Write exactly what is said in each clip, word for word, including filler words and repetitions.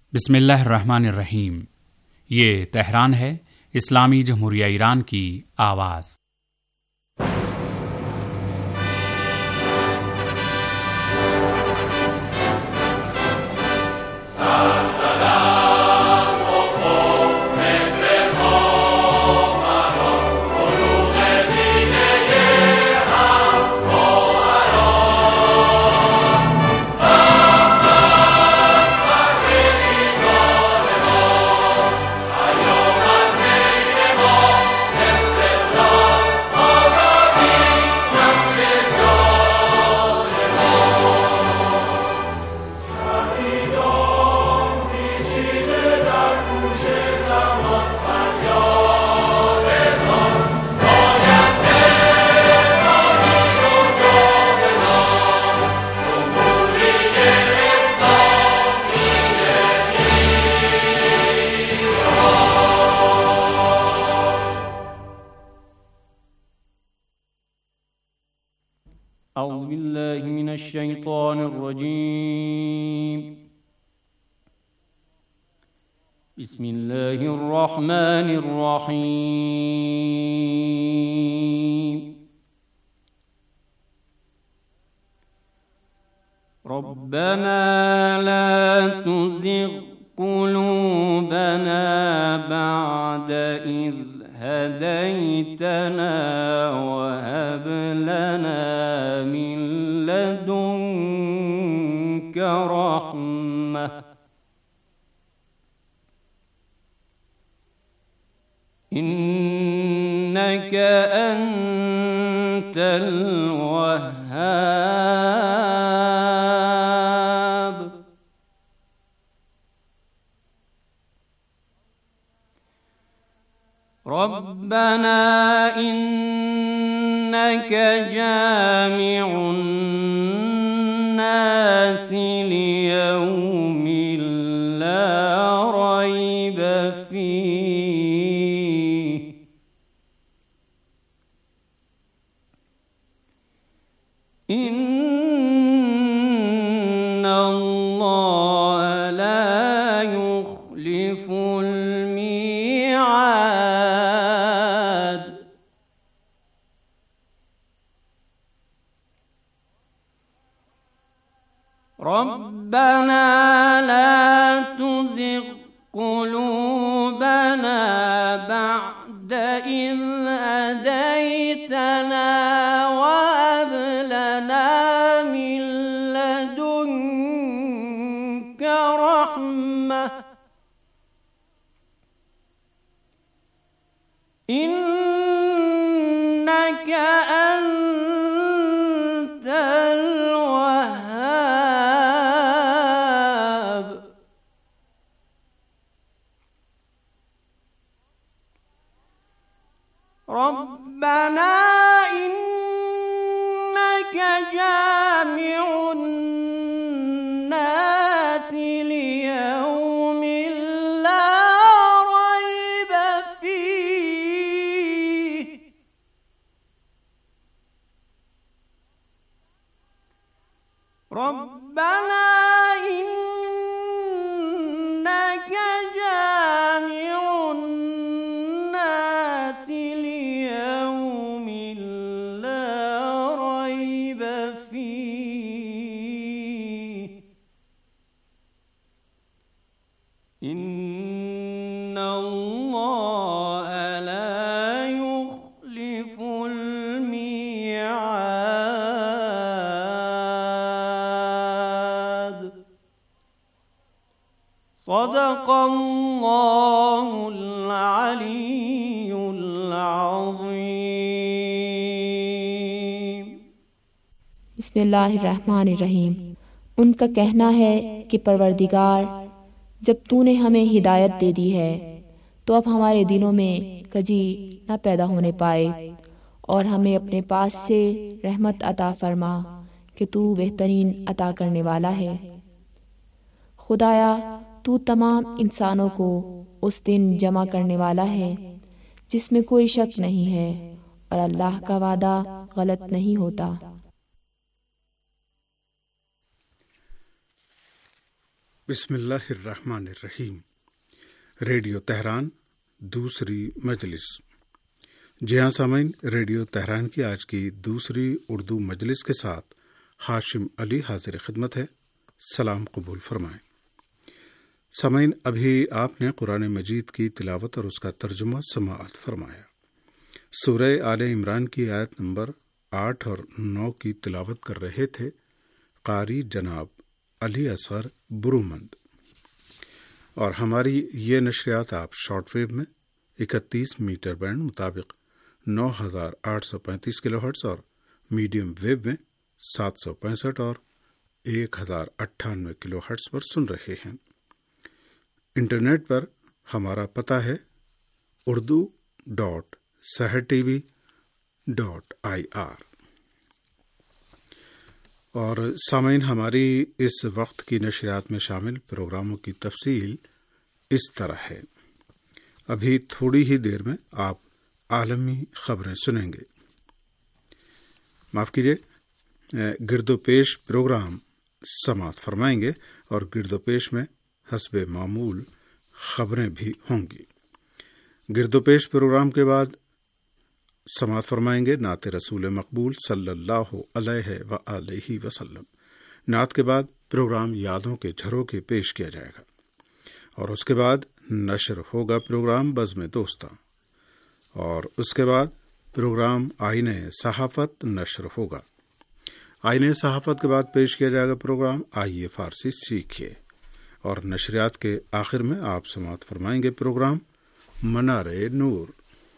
बिस्मिल्लाहिर्रहमानिर्रहीम। ये तेहरान है, इस्लामी जमहूरिया ईरान की आवाज़। أعوذ بالله من الشيطان الرجيم. بسم الله الرحمن الرحيم. ربنا لا تزغ قلوبنا بعد إذ هديتنا وهب لنا من لدنك رحمة إنك أنت الوهاب. ربنا إنك جامع الناس ليوم لا ريب فيه إن الله لا يخلف الميعاد. ربنا لا تزغ قلوبنا بعد إذ هديتنا وهب لنا من لدنك رحمة إنك أنت الوهاب. ربنا إنك جامع الناس ليوم لا ريب فيه ربنا إنك جامع الناس ليوم لا ريب فيه إن الله لا يخلف الميعاد. صدق الله العلي العظيم. बिस्मिल्लाहिर्रहमानिर्रहीम। उनका कहना है कि परवरदिगार, जब तूने हमें हिदायत दे दी है तो अब हमारे दिलों में कजी न पैदा होने पाए और हमें अपने पास से रहमत अता फरमा कि तू बेहतरीन अता करने वाला है। खुदाया, तू तमाम इंसानों को उस दिन जमा करने वाला है जिसमें कोई शक नहीं है और अल्लाह का वादा गलत नहीं होता। بسم اللہ الرحمن الرحیم۔ ریڈیو تہران دوسری مجلس۔ جی ہاں سامعین، ریڈیو تہران کی آج کی دوسری اردو مجلس کے ساتھ ہاشم علی حاضر خدمت ہے۔ سلام قبول فرمائیں۔ سامعین، ابھی آپ نے قرآن مجید کی تلاوت اور اس کا ترجمہ سماعت فرمایا۔ سورہ آل عمران کی آیت نمبر آٹھ اور نو کی تلاوت کر رہے تھے قاری جناب علی اصغر برومند، اور ہماری یہ نشریات آپ شارٹ ویو میں اکتیس میٹر بینڈ مطابق نو ہزار آٹھ سو پینتیس کلو ہرٹز اور میڈیم ویو میں سات سو پینسٹھ اور ایک ہزار اٹھانوے کلو ہرٹز پر سن رہے ہیں۔ انٹرنیٹ پر ہمارا پتہ ہے Urdu dot Sahar T V dot I R. اور سامعین، ہماری اس وقت کی نشریات میں شامل پروگراموں کی تفصیل اس طرح ہے۔ ابھی تھوڑی ہی دیر میں آپ عالمی خبریں سنیں گے۔ معاف کیجیے، گرد و پیش پروگرام سماعت فرمائیں گے، اور گرد و پیش میں حسب معمول خبریں بھی ہوں گی۔ گرد و پیش پروگرام کے بعد سماعت فرمائیں گے نعت رسول مقبول صلی اللہ علیہ وآلہ وسلم۔ نعت کے بعد پروگرام یادوں کے جھروکے پیش کیا جائے گا، اور اس کے بعد نشر ہوگا پروگرام بزم دوستاں، اور اس کے بعد پروگرام آئین صحافت نشر ہوگا۔ آئین صحافت کے بعد پیش کیا جائے گا پروگرام آئیے فارسی سیکھیے، اور نشریات کے آخر میں آپ سماعت فرمائیں گے پروگرام منار نور۔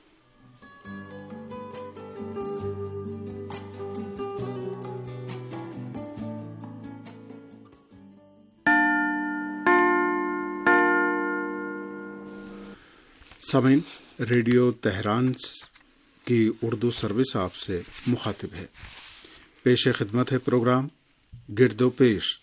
سامعین، ریڈیو تہران کی اردو سروس آپ سے مخاطب ہے۔ پیش خدمت ہے پروگرام گرد و پیش۔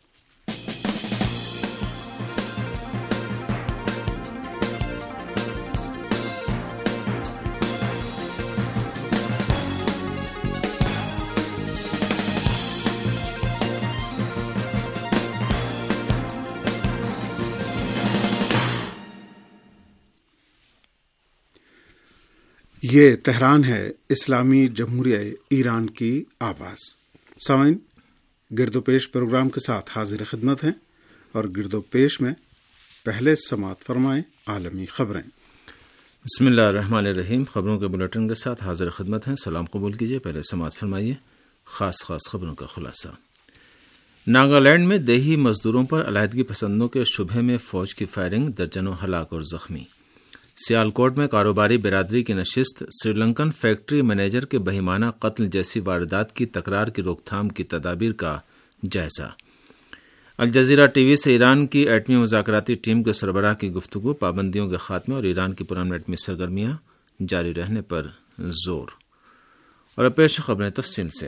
یہ تہران ہے، اسلامی جمہوریہ ایران کی آواز۔ سامعین، گرد و پیش پروگرام کے ساتھ حاضر خدمت ہیں، اور گرد و پیش میں پہلے سماعت فرمائیں عالمی خبریں۔ بسم اللہ الرحمن الرحیم۔ خبروں کے بلیٹن کے ساتھ حاضر خدمت ہیں۔ سلام قبول کیجیے۔ پہلے سماعت فرمائیے خاص خاص خبروں کا خلاصہ۔ ناگالینڈ میں دیہی مزدوروں پر علیحدگی پسندوں کے شبہ میں فوج کی فائرنگ، درجنوں ہلاک اور زخمی۔ سیالکوٹ میں کاروباری برادری کی نشست، سری لنکن فیکٹری مینیجر کے بہیمانہ قتل جیسی واردات کی تکرار کی روک تھام کی تدابیر کا جائزہ۔ الجزیرہ ٹی وی سے ایران کی ایٹمی مذاکراتی ٹیم کے سربراہ کی گفتگو، پابندیوں کے خاتمے اور ایران کی پرامن ایٹمی سرگرمیاں جاری رہنے پر زور۔ اور اب پیش خبریں تفصیل سے۔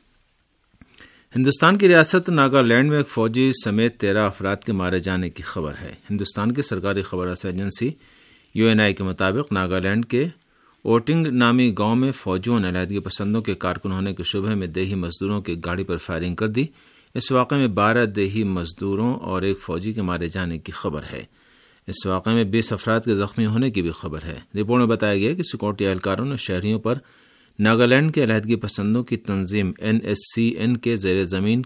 ہندوستان کی ریاست ناگالینڈ میں ایک فوجی سمیت تیرہ افراد کے مارے جانے کی خبر ہے۔ ہندوستان کی سرکاری خبر رساں ایجنسی یو این آئی کے مطابق ناگالینڈ کے اوٹنگ نامی گاؤں میں فوجیوں نے علیحدگی پسندوں کے کارکن ہونے کے شبہ میں دیہی مزدوروں کی گاڑی پر فائرنگ کر دی۔ اس واقعے میں بارہ دیہی مزدوروں اور ایک فوجی کے مارے جانے کی خبر ہے۔ اس واقعے میں بیس افراد کے زخمی ہونے کی بھی خبر ہے۔ رپورٹ میں بتایا گیا کہ سیکورٹی اہلکاروں نے شہریوں پر ناگالینڈ کے علیحدگی پسندوں کی تنظیم این ایس سی این کے زیر زمین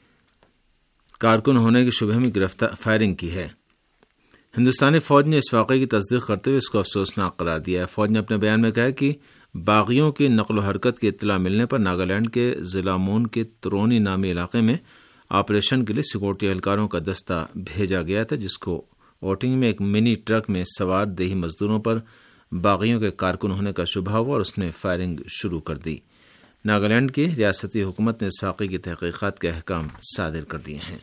کارکن ہونے کے شبہ میں گرفتار فائرنگ کی ہے۔ ہندوستانی فوج نے اس واقعے کی تصدیق کرتے ہوئے اس کو افسوسناک قرار دیا ہے۔ فوج نے اپنے بیان میں کہا کہ باغیوں کی نقل و حرکت کی اطلاع ملنے پر ناگالینڈ کے ضلع مون کے ترونی نامی علاقے میں آپریشن کے لیے سیکورٹی اہلکاروں کا دستہ بھیجا گیا تھا، جس کو اوٹنگ میں ایک منی ٹرک میں سوار دیہی مزدوروں پر باغیوں کے کارکن ہونے کا شبہ ہوا اور اس نے فائرنگ شروع کر دی۔ ناگالینڈ کی ریاستی حکومت نے اس واقعے کی تحقیقات کے احکام صادر کر دیے ہیں۔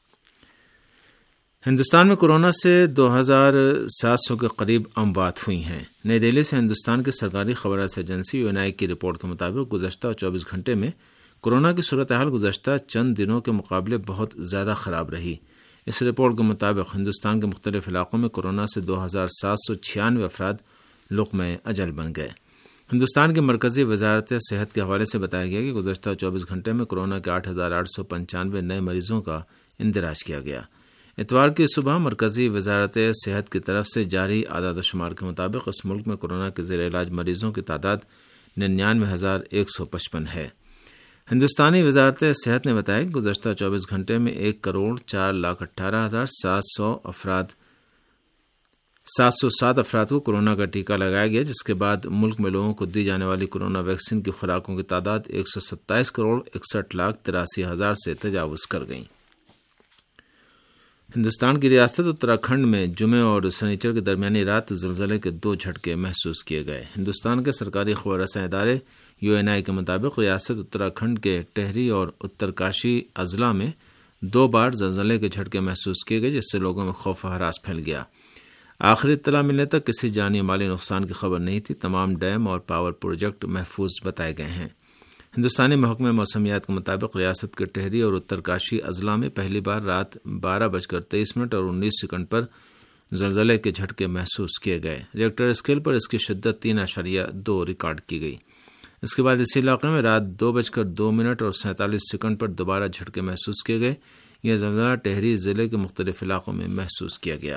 ہندوستان میں کورونا سے دو ہزار سات سو کے قریب اموات ہوئی ہیں۔ نئی دہلی سے ہندوستان کی سرکاری خبرات ایجنسی یو این آئی کی رپورٹ کے مطابق گزشتہ چوبیس گھنٹے میں کورونا کی صورتحال گزشتہ چند دنوں کے مقابلے بہت زیادہ خراب رہی۔ اس رپورٹ کے مطابق ہندوستان کے مختلف علاقوں میں کورونا سے دو ہزار سات سو چھیانوے افراد لقمہ اجل بن گئے۔ ہندوستان کی مرکزی وزارت صحت کے حوالے سے بتایا گیا کہ گزشتہ چوبیس گھنٹے میں کورونا کے آٹھ ہزار آٹھ سو پنچانوے نئے مریضوں کا اندراج کیا گیا۔ اتوار کی صبح مرکزی وزارت صحت کی طرف سے جاری اعداد و شمار کے مطابق اس ملک میں کورونا کے زیر علاج مریضوں کی تعداد ننانوے ہزار ایک سو پچپن ہے۔ ہندوستانی وزارت صحت نے بتایا کہ گزشتہ چوبیس گھنٹے میں ایک کروڑ چار لاکھ اٹھارہ ہزار سات سو افراد سات سو سات افراد کو کورونا کا ٹیکہ لگایا گیا، جس کے بعد ملک میں لوگوں کو دی جانے والی کورونا ویکسین کی خوراکوں کی تعداد ایک سو ستائیس کروڑ اکسٹھ لاکھ تراسی ہزار سے تجاوز کر گئی۔ ہندوستان کی ریاست اتراکھنڈ میں جمعے اور سنیچر کے درمیانی رات زلزلے کے دو جھٹکے محسوس کیے گئے۔ ہندوستان کے سرکاری خبر رساں ادارے یو این آئی کے مطابق ریاست اتراکھنڈ کے ٹہری اور اترکاشی اضلاع میں دو بار زلزلے کے جھٹکے محسوس کیے گئے، جس سے لوگوں میں خوف و ہراس پھیل گیا۔ آخری اطلاع ملنے تک کسی جانی مالی نقصان کی خبر نہیں تھی۔ تمام ڈیم اور پاور پروجیکٹ محفوظ بتائے گئے ہیں۔ ہندوستانی محکمہ موسمیات کے مطابق ریاست کے ٹہری اور اترکاشی اضلاع میں پہلی بار رات بارہ بج کر تیئیس منٹ اور انیس سیکنڈ پر زلزلے کے جھٹکے محسوس کیے گئے۔ ریکٹر اسکیل پر اس کی شدت تین اشاریہ دو ریکارڈ کی گئی۔ اس کے بعد اسی علاقے میں رات دو بج کر دو منٹ اور سینتالیس سیکنڈ پر دوبارہ جھٹکے محسوس کیے گئے۔ یہ زلزلہ ٹہری ضلع کے مختلف علاقوں میں محسوس کیا گیا۔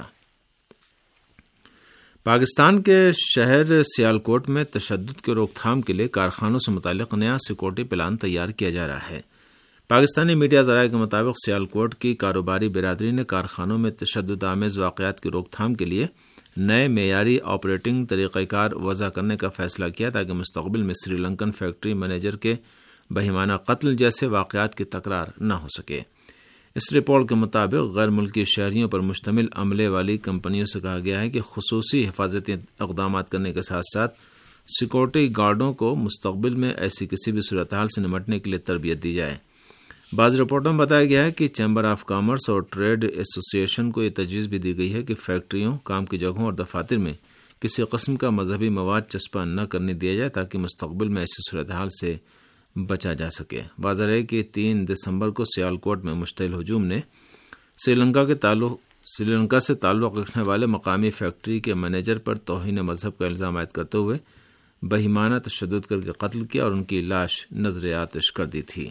پاکستان کے شہر سیالکوٹ میں تشدد کی روک تھام کے لیے کارخانوں سے متعلق نیا سیکورٹی پلان تیار کیا جا رہا ہے۔ پاکستانی میڈیا ذرائع کے مطابق سیالکوٹ کی کاروباری برادری نے کارخانوں میں تشدد آمیز واقعات کی روک تھام کے لیے نئے معیاری آپریٹنگ طریقہ کار وضع کرنے کا فیصلہ کیا تاکہ مستقبل میں سری لنکن فیکٹری مینیجر کے بہیمانہ قتل جیسے واقعات کی تکرار نہ ہو سکے۔ اس رپورٹ کے مطابق غیر ملکی شہریوں پر مشتمل عملے والی کمپنیوں سے کہا گیا ہے کہ خصوصی حفاظتی اقدامات کرنے کے ساتھ ساتھ سیکورٹی گارڈوں کو مستقبل میں ایسی کسی بھی صورتحال سے نمٹنے کے لیے تربیت دی جائے۔ بعض رپورٹوں میں بتایا گیا ہے کہ چیمبر آف کامرس اور ٹریڈ ایسوسی ایشن کو یہ تجویز بھی دی گئی ہے کہ فیکٹریوں، کام کی جگہوں اور دفاتر میں کسی قسم کا مذہبی مواد چسپاں نہ کرنے دیا جائے تاکہ مستقبل میں ایسی صورتحال سے بچا جا سکے۔ واضح ہے کہ تین دسمبر کو سیالکوٹ میں مشتعل ہجوم نے سری لنکا کے تعلق سری لنکا سے تعلق رکھنے والے مقامی فیکٹری کے مینیجر پر توہین مذہب کا الزام عائد کرتے ہوئے بہیمانہ تشدد کر کے قتل کیا اور ان کی لاش نظر آتش کر دی تھی۔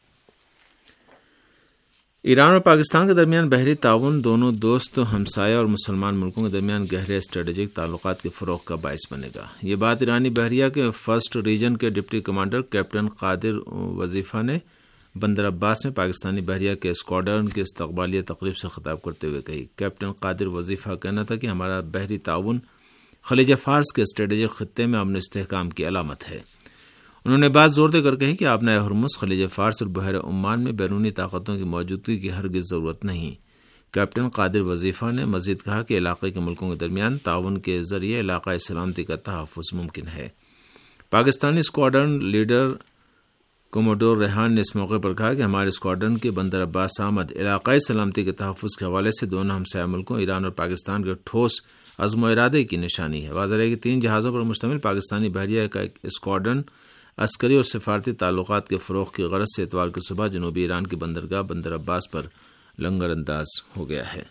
ایران اور پاکستان کے درمیان بحری تعاون دونوں دوست ہمسایہ اور مسلمان ملکوں کے درمیان گہرے اسٹریٹجک تعلقات کے فروغ کا باعث بنے گا۔ یہ بات ایرانی بحریہ کے فرسٹ ریجن کے deputy commander captain Qader Vazifeh نے بندر عباس میں پاکستانی بحریہ کے اسکواڈرن کی استقبالیہ تقریب سے خطاب کرتے ہوئے کہی۔ کیپٹن قادر وظیفہ کا کہنا تھا کہ ہمارا بحری تعاون خلیج فارس کے اسٹریٹجک خطے میں امن و استحکام کی علامت ہے۔ انہوں نے بات زور دے کر کہی کہ آبنائے ہرمز، خلیج فارس اور بحر عمان میں بیرونی طاقتوں کی موجودگی کی ہرگز ضرورت نہیں۔ کیپٹن قادر وظیفہ نے مزید کہا کہ علاقے کے ملکوں کے درمیان تعاون کے ذریعے علاقائی سلامتی کا تحفظ ممکن ہے۔ Pakistani squadron leader commodore Rehan نے اس موقع پر کہا کہ ہمارے اسکواڈرن کے بندر عباس آمد علاقائی سلامتی کے تحفظ کے حوالے سے دونوں ہمسایہ ملکوں ایران اور پاکستان کے ٹھوس عزم و ارادے کی نشانی ہے۔ واضح ہے کہ تین جہازوں پر مشتمل پاکستانی بحریہ کا ایک اسکواڈرن عسکری اور سفارتی تعلقات کے فروغ کی غرض سے اتوار کی صبح جنوبی ایران کی بندرگاہ بندر عباس پر لنگر انداز ہو گیا ہے۔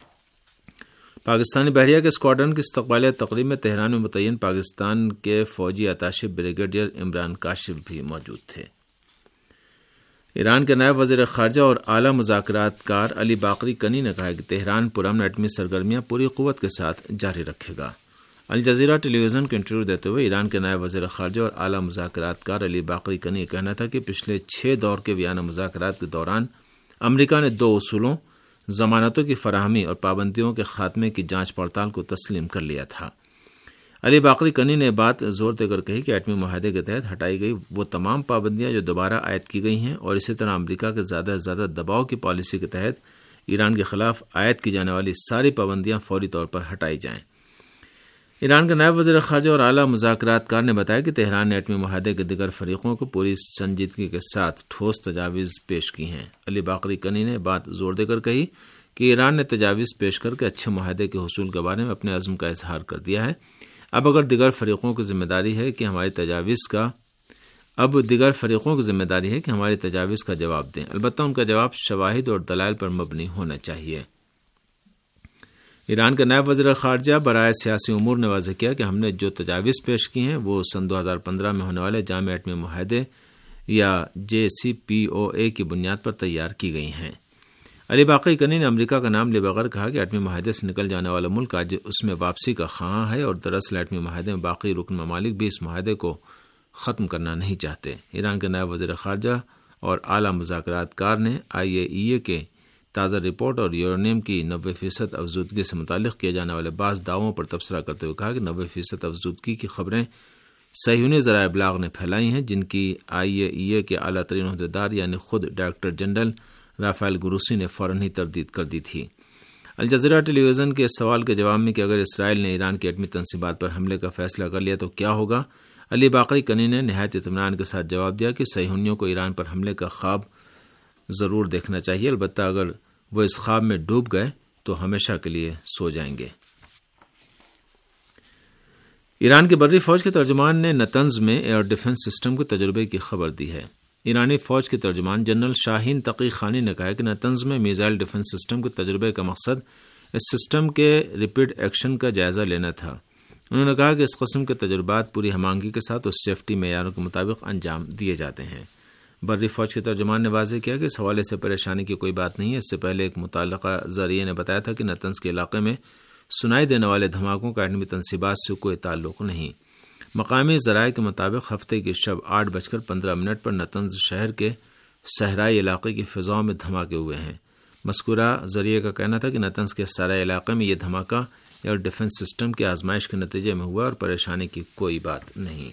پاکستانی بحریہ کے اسکواڈرن کی استقبالیہ تقریب میں تہران میں متعین پاکستان کے فوجی اتاشے بریگیڈیئر عمران کاشف بھی موجود تھے۔ ایران کے نائب وزیر خارجہ اور اعلیٰ مذاکرات کار علی باقری کنی نے کہا کہ تہران پرامن ایٹمی سرگرمیاں پوری قوت کے ساتھ جاری رکھے گا۔ الجزیرہ ٹیلی ویژن کو انٹرویو دیتے ہوئے ایران کے نائب وزیر خارجہ اور اعلیٰ مذاکرات کار علی باقری کنی کا کہنا تھا کہ پچھلے چھ دور کے ویانا مذاکرات کے دوران امریکہ نے دو اصولوں، ضمانتوں کی فراہمی اور پابندیوں کے خاتمے کی جانچ پڑتال کو تسلیم کر لیا تھا۔ علی باقری کنی نے بات زور دے کر کہی کہ ایٹمی معاہدے کے تحت ہٹائی گئی وہ تمام پابندیاں جو دوبارہ عائد کی گئی ہیں اور اسی طرح امریکہ کے زیادہ سے زیادہ دباؤ کی پالیسی کے تحت ایران کے خلاف عائد کی جانے والی ساری پابندیاں فوری طور پر ہٹائی جائیں۔ ایران کے نائب وزیر خارجہ اور اعلیٰ مذاکرات کار نے بتایا کہ تہران نے ایٹمی معاہدے کے دیگر فریقوں کو پوری سنجیدگی کے ساتھ ٹھوس تجاویز پیش کی ہیں۔ علی باقری کنی نے بات زور دے کر کہی کہ ایران نے تجاویز پیش کر کے اچھے معاہدے کے حصول کے بارے میں اپنے عزم کا اظہار کر دیا ہے۔ اب اگر دیگر فریقوں کی ذمہ داری ہے کہ ہماری تجاویز کا اب دیگر فریقوں کی ذمہ داری ہے کہ ہماری تجاویز کا جواب دیں، البتہ ان کا جواب شواہد اور دلائل پر مبنی ہونا چاہیے۔ ایران کے نائب وزیر خارجہ برائے سیاسی امور نے واضح کیا کہ ہم نے جو تجاویز پیش کی ہیں وہ سن دو ہزار پندرہ میں ہونے والے جامع ایٹمی معاہدے یا جے سی پی او اے کی بنیاد پر تیار کی گئی ہیں۔ علی باقری کنی نے امریکہ کا نام لیے بغیر کہا کہ ایٹمی معاہدے سے نکل جانے والا ملک آج اس میں واپسی کا خواہاں ہے اور دراصل ایٹمی معاہدے میں باقی رکن ممالک بھی اس معاہدے کو ختم کرنا نہیں چاہتے۔ ایران کے نائب وزیر خارجہ اور اعلیٰ مذاکرات کار نے آئی اے ای اے کے تازہ رپورٹ اور یورینیم کی نوے فیصد افزودگی سے متعلق کیے جانے والے بعض دعووں پر تبصرہ کرتے ہوئے کہا کہ نوے فیصد افزودگی کی خبریں صہیونی ذرائع ابلاغ نے پھیلائی ہیں، جن کی آئی اے ای اے کے اعلیٰ ترین عہدیدار یعنی خود ڈائریکٹر جنرل رافائل گروسی نے فوراً ہی تردید کر دی تھی۔ الجزیرہ ٹیلی ویژن کے اس سوال کے جواب میں کہ اگر اسرائیل نے ایران کی ایٹمی تنصیبات پر حملے کا فیصلہ کر لیا تو کیا ہوگا، علی باقری کنی نے نہایت اطمینان کے ساتھ جواب دیا کہ صہیونیوں کو ایران پر حملے کا خواب ضرور دیکھنا چاہیے، البتہ اگر وہ اس خواب میں ڈوب گئے تو ہمیشہ کے لیے سو جائیں گے۔ ایران کی بری فوج کے ترجمان نے نتنز میں ایئر ڈیفنس سسٹم کے تجربے کی خبر دی ہے۔ ایرانی فوج کے ترجمان جنرل شاہین تقی خانی نے کہا کہ نتنز میں میزائل ڈیفنس سسٹم کے تجربے کا مقصد اس سسٹم کے ریپڈ ایکشن کا جائزہ لینا تھا۔ انہوں نے کہا کہ اس قسم کے تجربات پوری ہم آہنگی کے ساتھ اس سیفٹی معیاروں کے مطابق انجام دیے جاتے ہیں۔ بری فوج کے ترجمان نے واضح کیا کہ اس حوالے سے پریشانی کی کوئی بات نہیں ہے۔ اس سے پہلے ایک متعلقہ ذریعے نے بتایا تھا کہ نتنز کے علاقے میں سنائی دینے والے دھماکوں کا ایٹمی تنصیبات سے کوئی تعلق نہیں۔ مقامی ذرائع کے مطابق ہفتے کی شب آٹھ بج کر پندرہ منٹ پر نتنز شہر کے صحرائی علاقے کی فضاؤں میں دھماکے ہوئے ہیں۔ مذکورہ ذریعے کا کہنا تھا کہ نتنز کے صحرائی علاقے میں یہ دھماکہ ایئر ڈیفنس سسٹم کی آزمائش کے نتیجے میں ہوا اور پریشانی کی کوئی بات نہیں۔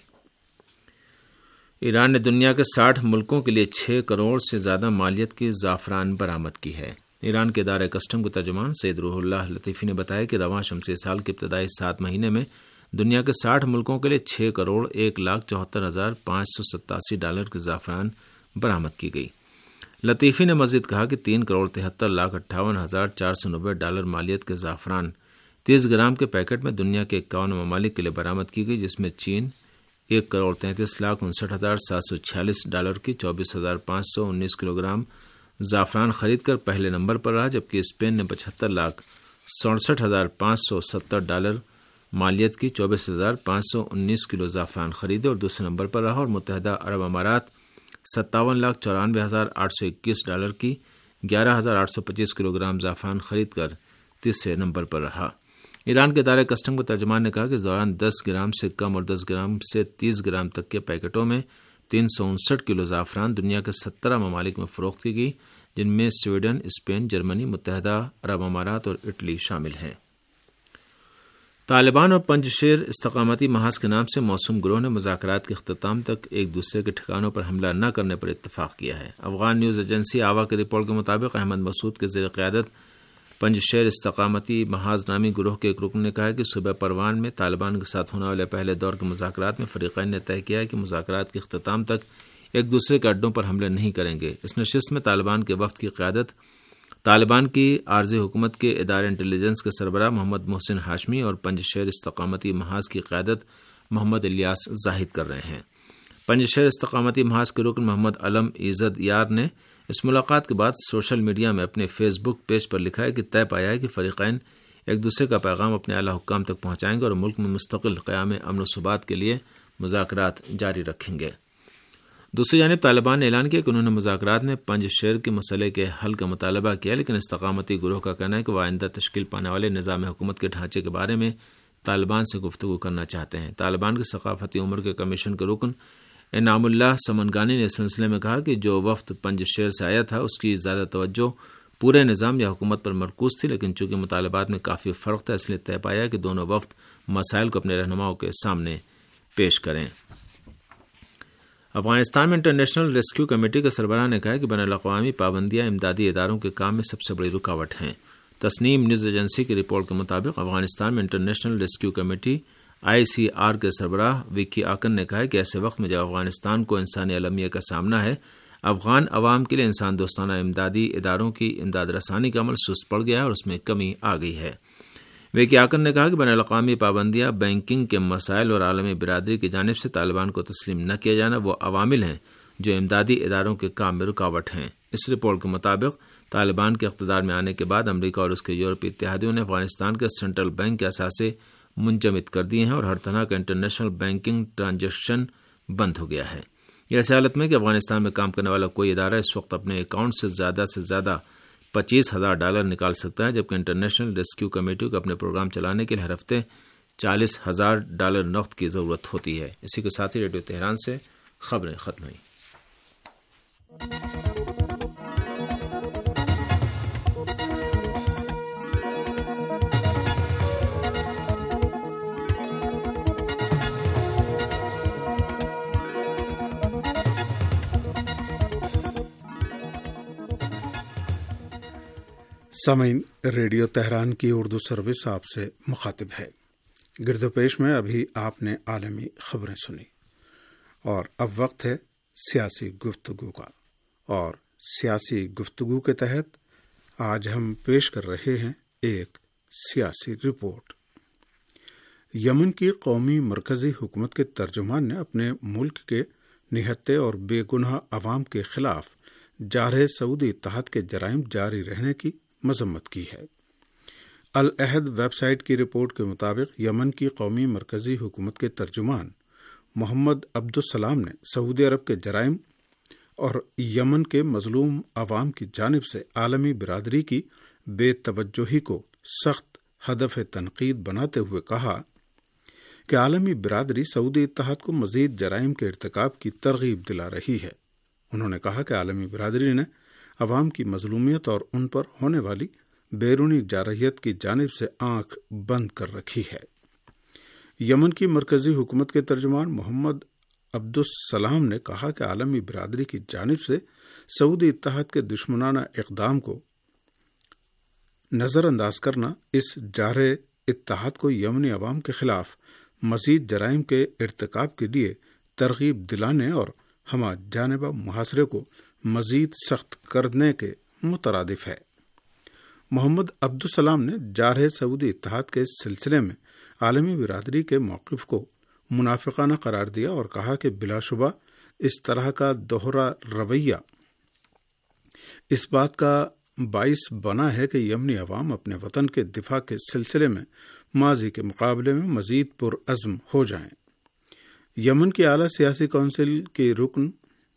ایران نے دنیا کے ساٹھ ملکوں کے لیے چھ کروڑ سے زیادہ مالیت کی زعفران برآمد کی ہے۔ ایران کے ادارے کسٹم کے ترجمان سید روح اللہ لطیفی نے بتایا کہ رواں شمسی سال کے ابتدائی سات مہینے میں دنیا کے ساٹھ ملکوں کے لیے چھ کروڑ ایک لاکھ چوہتر ہزار پانچ سو ستاسی ڈالر کی زعفران برآمد کی گئی۔ لطیفی نے مزید کہا کہ تین کروڑ تہتر لاکھ اٹھاون ہزار چار سو نبے ڈالر مالیت کے زعفران تیس گرام کے پیکٹ میں دنیا کے اکاون ممالک کے لیے برآمد کی گئی، جس میں چین ایک کروڑ تینتیس لاکھ انسٹھ ہزار سات سو چھیالیس ڈالر کی چوبیس ہزار پانچ سو انیس کلو گرام زعفران خرید کر پہلے نمبر پر رہا، جبکہ اسپین نے پچہتر لاکھ سڑسٹھ ہزار پانچ سو ستر ڈالر مالیت کی چوبیس ہزار پانچ سو انیس کلو زعفران خریدے اور دوسرے نمبر پر رہا، اور متحدہ عرب امارات ستاون لاکھ چورانوے ہزار آٹھ سو اکیس ڈالر کی گیارہ ہزار آٹھ سو پچیس کلو گرام زعفران خرید کر تیسرے نمبر پر رہا۔ ایران کے ادارے کسٹم کے ترجمان نے کہا کہ اس دوران دس گرام سے کم اور دس گرام سے تیس گرام تک کے پیکٹوں میں تین سو انسٹھ کلو زعفران دنیا کے سترہ ممالک میں فروخت کی گئی، جن میں سویڈن، اسپین، جرمنی، متحدہ عرب امارات اور اٹلی شامل ہیں۔ طالبان اور پنج شیر استقامتی محاذ کے نام سے موسوم گروہ نے مذاکرات کے اختتام تک ایک دوسرے کے ٹھکانوں پر حملہ نہ کرنے پر اتفاق کیا ہے۔ افغان نیوز ایجنسی آوا کی رپورٹ کے مطابق احمد مسعود کے زیر قیادت پنج شیر استقامتی محاذ نامی گروہ کے ایک رکن نے کہا کہ صوبہ پروان میں طالبان کے ساتھ ہونے والے پہلے دور کے مذاکرات میں فریقین نے طے کیا ہے کہ مذاکرات کے اختتام تک ایک دوسرے کے اڈوں پر حملے نہیں کریں گے۔ اس نشست میں طالبان کے وفد کی قیادت طالبان کی عارضی حکومت کے ادارے انٹیلیجنس کے سربراہ محمد محسن ہاشمی اور پنج شیر استقامتی محاذ کی قیادت محمد الیاس زاہد کر رہے ہیں۔ پنج شیر استقامتی محاذ کے رکن محمد علم ایزد یار نے اس ملاقات کے بعد سوشل میڈیا میں اپنے فیس بک پیج پر لکھا ہے کہ طے پایا ہے کہ فریقین ایک دوسرے کا پیغام اپنے اعلیٰ حکام تک پہنچائیں گے اور ملک میں مستقل قیام امن و ثبات کے لیے مذاکرات جاری رکھیں گے۔ دوسری جانب طالبان نے اعلان کیا کہ انہوں نے مذاکرات میں پنج شیر کے مسئلے کے حل کا مطالبہ کیا، لیکن استقامتی گروہ کا کہنا ہے کہ وہ آئندہ تشکیل پانے والے نظام حکومت کے ڈھانچے کے بارے میں طالبان سے گفتگو کرنا چاہتے ہیں۔ طالبان کے ثقافتی امور کے کمیشن کے رکن انعام اللہ سمنگانی نے اس سلسلے میں کہا کہ جو وفد پنج شیر سے آیا تھا اس کی زیادہ توجہ پورے نظام یا حکومت پر مرکوز تھی، لیکن چونکہ مطالبات میں کافی فرق تھا اس لیے طے پایا کہ دونوں وفد مسائل کو اپنے رہنماؤں کے سامنے پیش کریں۔ افغانستان میں انٹرنیشنل ریسکیو کمیٹی کے سربراہ نے کہا کہ بین الاقوامی پابندیاں امدادی اداروں کے کام میں سب سے بڑی رکاوٹ ہیں۔ تسنیم نیوز ایجنسی کی رپورٹ کے مطابق افغانستان میں international rescue committee I C R کے سربراہ وکی آکن نے کہا کہ ایسے وقت میں جب افغانستان کو انسانی المیہ کا سامنا ہے، افغان عوام کے لیے انسان دوستانہ امدادی اداروں کی امداد رسانی کا عمل سست پڑ گیا ہے اور اس میں کمی آ گئی ہے۔ وکی آکن نے کہا کہ بین الاقوامی پابندیاں، بینکنگ کے مسائل اور عالمی برادری کی جانب سے طالبان کو تسلیم نہ کیا جانا وہ عوامل ہیں جو امدادی اداروں کے کام میں رکاوٹ ہیں۔ اس رپورٹ کے مطابق طالبان کے اقتدار میں آنے کے بعد امریکہ اور اس کے یورپی اتحادیوں نے افغانستان کے سینٹرل بینک کے اثاثے منجمد کر دیے ہیں اور ہر طرح کا انٹرنیشنل بینکنگ ٹرانزیکشن بند ہو گیا ہے۔ یہ ایسی حالت میں کہ افغانستان میں کام کرنے والا کوئی ادارہ اس وقت اپنے اکاؤنٹ سے زیادہ سے زیادہ پچیس ہزار ڈالر نکال سکتا ہے، جبکہ انٹرنیشنل ریسکیو کمیٹی کو اپنے پروگرام چلانے کے لیے ہر ہفتے چالیس ہزار ڈالر نقد کی ضرورت ہوتی ہے۔ اسی کے ساتھ ہی ریڈیو تہران سے خبریں ختم ہوئیں۔ سامعین، ریڈیو تہران کی اردو سروس آپ سے مخاطب ہے۔ گرد و پیش میں ابھی آپ نے عالمی خبریں سنی اور اب وقت ہے سیاسی گفتگو کا، اور سیاسی گفتگو کے تحت آج ہم پیش کر رہے ہیں ایک سیاسی رپورٹ۔ یمن کی قومی مرکزی حکومت کے ترجمان نے اپنے ملک کے نہتے اور بے گناہ عوام کے خلاف جارحِ سعودی اتحاد کے جرائم جاری رہنے کی مذمت کی ہے۔ العہد ویب سائٹ کی رپورٹ کے مطابق یمن کی قومی مرکزی حکومت کے ترجمان محمد عبدالسلام نے سعودی عرب کے جرائم اور یمن کے مظلوم عوام کی جانب سے عالمی برادری کی بے توجہی کو سخت ہدف تنقید بناتے ہوئے کہا کہ عالمی برادری سعودی اتحاد کو مزید جرائم کے ارتکاب کی ترغیب دلا رہی ہے۔ انہوں نے کہا کہ عالمی برادری نے عوام کی مظلومیت اور ان پر ہونے والی بیرونی جارحیت کی جانب سے آنکھ بند کر رکھی ہے۔ یمن کی مرکزی حکومت کے ترجمان محمد عبدالسلام نے کہا کہ عالمی برادری کی جانب سے سعودی اتحاد کے دشمنانہ اقدام کو نظر انداز کرنا اس جارح اتحاد کو یمنی عوام کے خلاف مزید جرائم کے ارتکاب کے لیے ترغیب دلانے اور ہمہ جانبہ محاصرے کو مزید سخت کرنے کے مترادف ہے۔ محمد عبدالسلام نے جارح سعودی اتحاد کے سلسلے میں عالمی برادری کے موقف کو منافقانہ قرار دیا اور کہا کہ بلا شبہ اس طرح کا دوہرا رویہ اس بات کا باعث بنا ہے کہ یمنی عوام اپنے وطن کے دفاع کے سلسلے میں ماضی کے مقابلے میں مزید پرعزم ہو جائیں۔ یمن کی اعلیٰ سیاسی کونسل کے رکن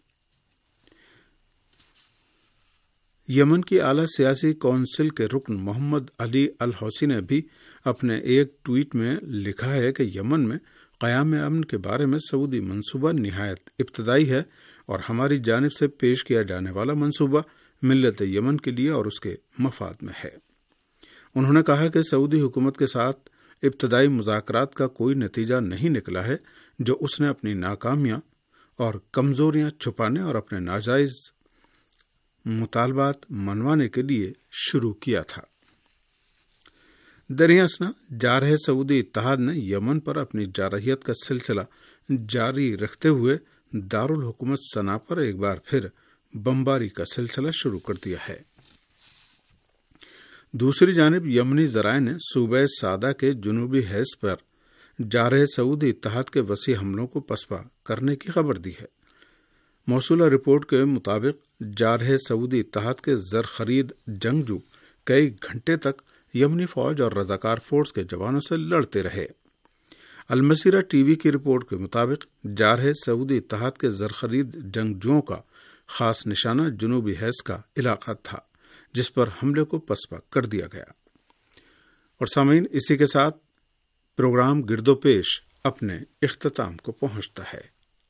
یمن کی اعلیٰ سیاسی کونسل کے رکن محمد علی الحوثی نے بھی اپنے ایک ٹویٹ میں لکھا ہے کہ یمن میں قیام امن کے بارے میں سعودی منصوبہ نہایت ابتدائی ہے اور ہماری جانب سے پیش کیا جانے والا منصوبہ ملت یمن کے لیے اور اس کے مفاد میں ہے۔ انہوں نے کہا کہ سعودی حکومت کے ساتھ ابتدائی مذاکرات کا کوئی نتیجہ نہیں نکلا ہے جو اس نے اپنی ناکامیاں اور کمزوریاں چھپانے اور اپنے ناجائز مطالبات منوانے کے لیے شروع کیا تھا۔ دریں اثنا جارح سعودی اتحاد نے یمن پر اپنی جارحیت کا سلسلہ جاری رکھتے ہوئے دارالحکومت صنعا پر ایک بار پھر بمباری کا سلسلہ شروع کر دیا ہے۔ دوسری جانب یمنی ذرائع نے صوبہ سعدہ کے جنوبی حصے پر جارح سعودی اتحاد کے وسیع حملوں کو پسپا کرنے کی خبر دی ہے۔ موصولہ رپورٹ کے مطابق جارح سعودی اتحاد کے زر خرید جنگجو کئی گھنٹے تک یمنی فوج اور رضاکار فورس کے جوانوں سے لڑتے رہے۔ المسیرہ ٹی وی کی رپورٹ کے مطابق جارح سعودی اتحاد کے زر خرید جنگجوؤں کا خاص نشانہ جنوبی حصہ کا علاقہ تھا جس پر حملے کو پسپا کر دیا گیا۔ اور سامعین، اسی کے ساتھ پروگرام گرد و پیش اپنے اختتام کو پہنچتا ہے۔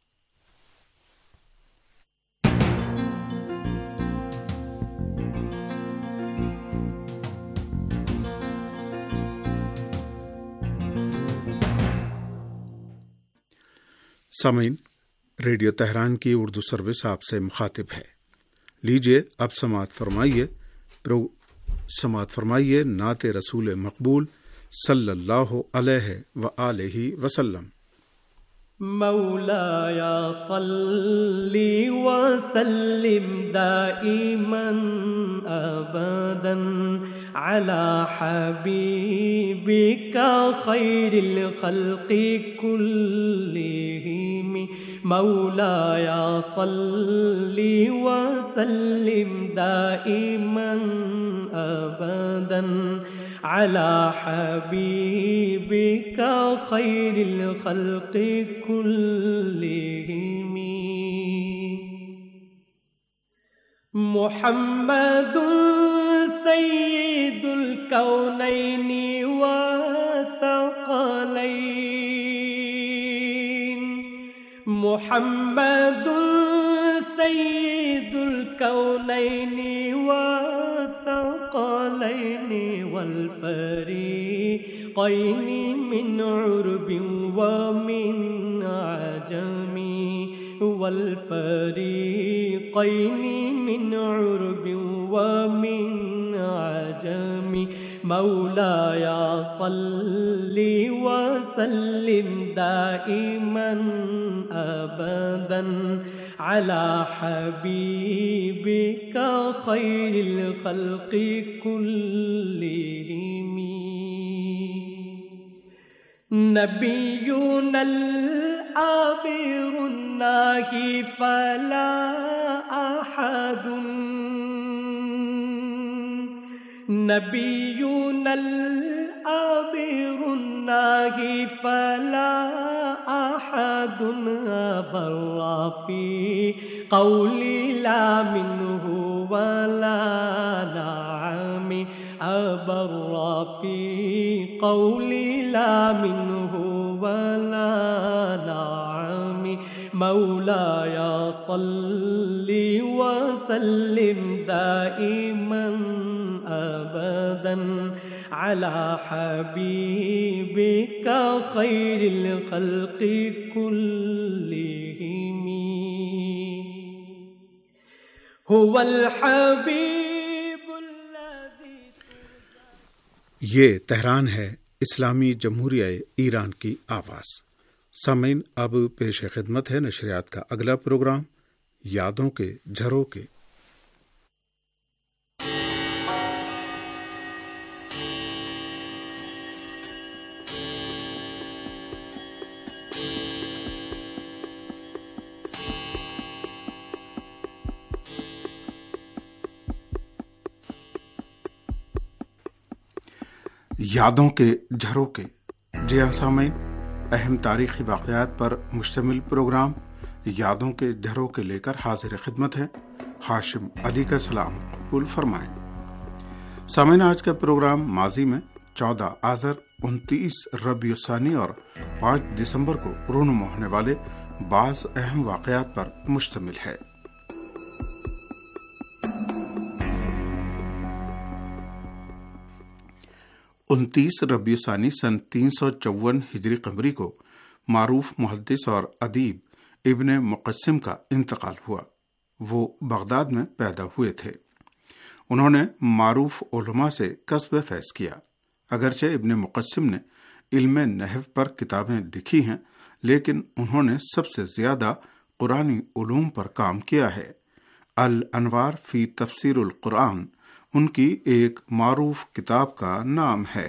سامعین، ریڈیو تہران کی اردو سروس آپ سے مخاطب ہے۔ لیجیے اب سماعت فرمائیے پرو سماعت فرمائیے نعت رسول مقبول صلی اللہ علیہ وآلہ وسلم۔ مولایا صلی وسلم دائما ابدا على حبيبك خير الخلق كلهم مولایا صلی وسلم دائما ابدا على حبيبك خير الخلق كلهم محمد سيد الكونين والثقلين محمد سيد الكونين والثقلين والفريقين من عرب ومن عجم والفريقين من عرب ومن عجم مولاي صل وسلم دائما أبدا على حبيبك خير الخلق كلهم نبينا الآخر الناهي فلا أحد نبينا الآخر الناهي فلا أحد أبر في قولي لا منه ولا نعم أبر في قولي لا منه ولا نعم مولاي صل وسلم دائما أبدا على حبيبك خير الخلق كلهم هو الحبيب الذي یہ تہران ہے اسلامی جمہوریہ ایران کی آواز۔ سامعین، اب پیش خدمت ہے نشریات کا اگلا پروگرام یادوں کے جھروکے۔ یادوں کے جھروکے۔ جی ہاں سامعین، اہم تاریخی واقعات پر مشتمل پروگرام یادوں کے جھروکے لے کر حاضر خدمت ہے۔ ہاشم علی کا سلام قبول فرمائیں۔ سامعین، آج کا پروگرام ماضی میں چودہ آذر، انتیس ربیع الثانی اور پانچ دسمبر کو رونما ہونے والے بعض اہم واقعات پر مشتمل ہے۔ انتیس ربیع ثانی سن تین سو چون ہجری قمری کو معروف محدث اور ادیب ابن مقسم کا انتقال ہوا۔ وہ بغداد میں پیدا ہوئے تھے۔ انہوں نے معروف علماء سے کسب فیض کیا۔ اگرچہ ابن مقسم نے علم نحو پر کتابیں لکھی ہیں، لیکن انہوں نے سب سے زیادہ قرآنی علوم پر کام کیا ہے۔ الانوار فی تفسیر القرآن ان کی ایک معروف کتاب کا نام ہے۔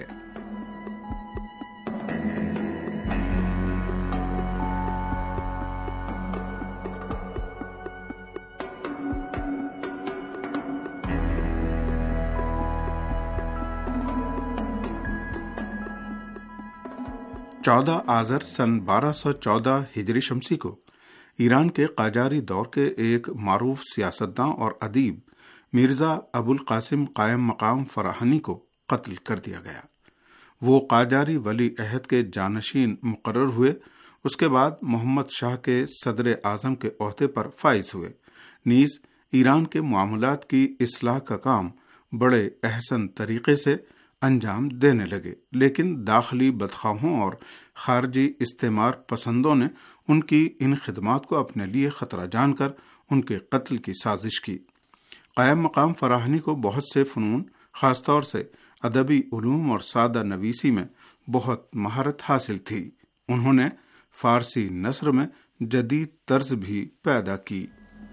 چودہ آذر سن بارہ سو چودہ ہجری شمسی کو ایران کے قاجاری دور کے ایک معروف سیاستداں اور ادیب مرزا ابو القاسم قائم مقام فراہانی کو قتل کر دیا گیا۔ وہ قاجاری ولی عہد کے جانشین مقرر ہوئے۔ اس کے بعد محمد شاہ کے صدر اعظم کے عہدے پر فائز ہوئے، نیز ایران کے معاملات کی اصلاح کا کام بڑے احسن طریقے سے انجام دینے لگے، لیکن داخلی بدخواہوں اور خارجی استعمار پسندوں نے ان کی ان خدمات کو اپنے لیے خطرہ جان کر ان کے قتل کی سازش کی۔ قائم مقام فراہانی کو بہت سے فنون، خاص طور سے ادبی علوم اور سادہ نویسی میں بہت مہارت حاصل تھی۔ انہوں نے فارسی نثر میں جدید طرز بھی پیدا کی۔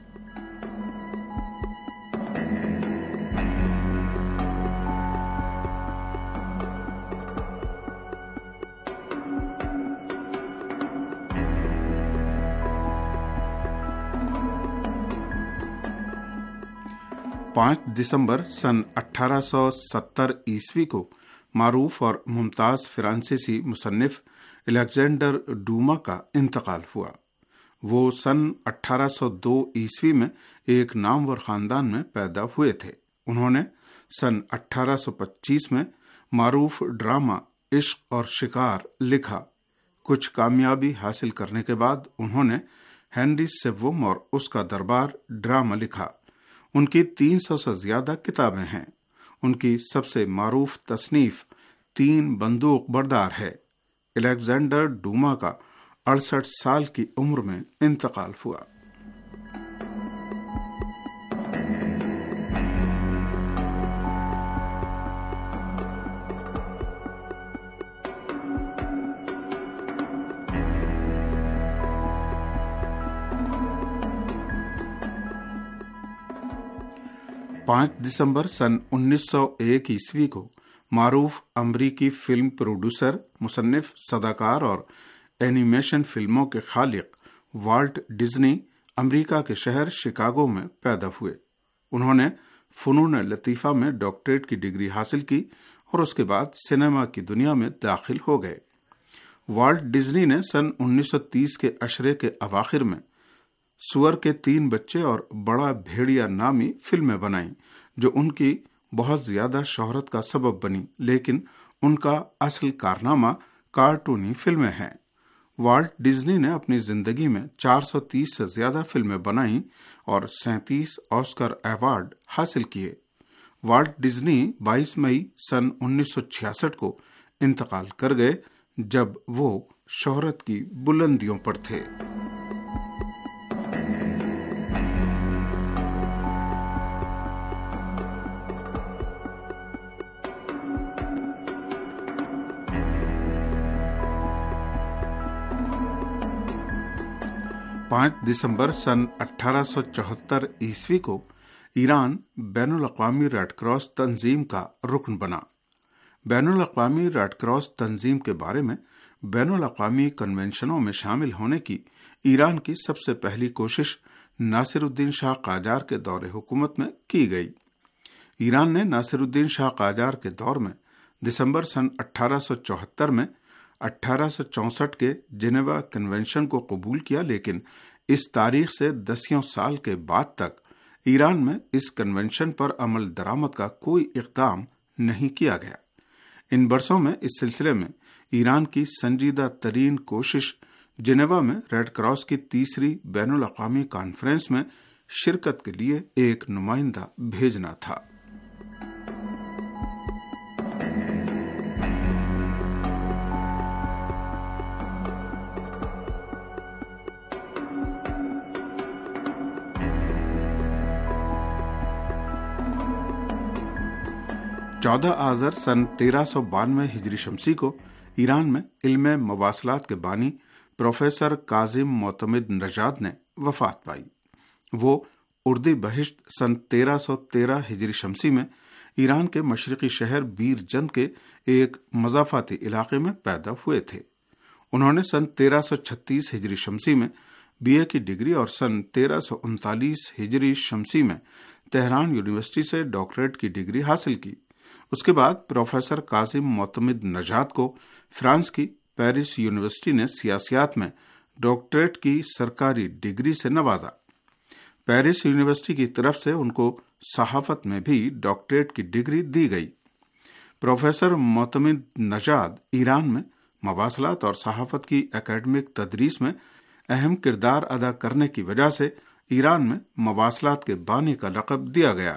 پانچ دسمبر سن اٹھارہ سو ستر عیسوی کو معروف اور ممتاز فرانسیسی مصنف الیگزینڈر ڈوما کا انتقال ہوا۔ وہ سن اٹھارہ سو دو عیسوی میں ایک نامور خاندان میں پیدا ہوئے تھے۔ انہوں نے سن اٹھارہ سو پچیس میں معروف ڈرامہ عشق اور شکار لکھا۔ کچھ کامیابی حاصل کرنے کے بعد انہوں نے ہینری سیوم اور اس کا دربار ڈرامہ لکھا۔ ان کی تین سو سے زیادہ کتابیں ہیں۔ ان کی سب سے معروف تصنیف تین بندوق بردار ہے۔ الیگزینڈر ڈوما کا اڑسٹھ سال کی عمر میں انتقال ہوا۔ پانچ دسمبر سن انیس سو ایک عیسوی کو معروف امریکی فلم پروڈیوسر، مصنف، صداکار اور اینیمیشن فلموں کے خالق والٹ ڈزنی امریکہ کے شہر شکاگو میں پیدا ہوئے۔ انہوں نے فنون لطیفہ میں ڈاکٹریٹ کی ڈگری حاصل کی اور اس کے بعد سینما کی دنیا میں داخل ہو گئے۔ والٹ ڈزنی نے سن انیس سو تیس کے عشرے کے اواخر میں سور کے تین بچے اور بڑا بھیڑیا نامی فلمیں بنائیں جو ان کی بہت زیادہ شہرت کا سبب بنی، لیکن ان کا اصل کارنامہ کارٹونی فلمیں ہیں۔ والٹ ڈزنی نے اپنی زندگی میں چار سو تیس سے زیادہ فلمیں بنائیں اور سینتیس آسکر ایوارڈ حاصل کیے۔ والٹ ڈزنی بائیس مئی سن انیس سو چھیاسٹھ کو انتقال کر گئے جب وہ شہرت کی بلندیوں پر تھے۔ پانچ دسمبر سن اٹھارہ سو چوہتر عیسوی کو ایران بین الاقوامی ریڈ کراس تنظیم کا رکن بنا۔ بین الاقوامی ریڈ کراس تنظیم کے بارے میں بین الاقوامی کنونشنوں میں شامل ہونے کی ایران کی سب سے پہلی کوشش ناصر الدین شاہ قاجار کے دور حکومت میں کی گئی۔ ایران نے ناصر الدین شاہ قاجار کے دور میں دسمبر سن اٹھارہ سو چوہتر میں اٹھارہ سو چونسٹھ کے جنیوا کنونشن کو قبول کیا، لیکن اس تاریخ سے دسیوں سال کے بعد تک ایران میں اس کنونشن پر عمل درآمد کا کوئی اقدام نہیں کیا گیا۔ ان برسوں میں اس سلسلے میں ایران کی سنجیدہ ترین کوشش جنیوا میں ریڈ کراس کی تیسری بین الاقوامی کانفرنس میں شرکت کے لیے ایک نمائندہ بھیجنا تھا۔ چودہ آذر سن تیرہ سو بانوے ہجری شمسی کو ایران میں علم مواصلات کے بانی پروفیسر کاظم معتمد نژاد نے وفات پائی۔ وہ اردی بہشت سن تیرہ سو تیرہ ہجری شمسی میں ایران کے مشرقی شہر بیر جند کے ایک مضافاتی علاقے میں پیدا ہوئے تھے۔ انہوں نے سن تیرہ سو چھتیس ہجری شمسی میں بی اے کی ڈگری اور سن تیرہ سو انتالیس ہجری شمسی میں تہران یونیورسٹی سے ڈاکٹریٹ کی ڈگری حاصل کی۔ اس کے بعد پروفیسر کاظم معتمد نژاد کو فرانس کی پیرس یونیورسٹی نے سیاسیات میں ڈاکٹریٹ کی سرکاری ڈگری سے نوازا۔ پیرس یونیورسٹی کی طرف سے ان کو صحافت میں بھی ڈاکٹریٹ کی ڈگری دی گئی۔ پروفیسر معتمد نژاد ایران میں مواصلات اور صحافت کی اکیڈمک تدریس میں اہم کردار ادا کرنے کی وجہ سے ایران میں مواصلات کے بانی کا لقب دیا گیا۔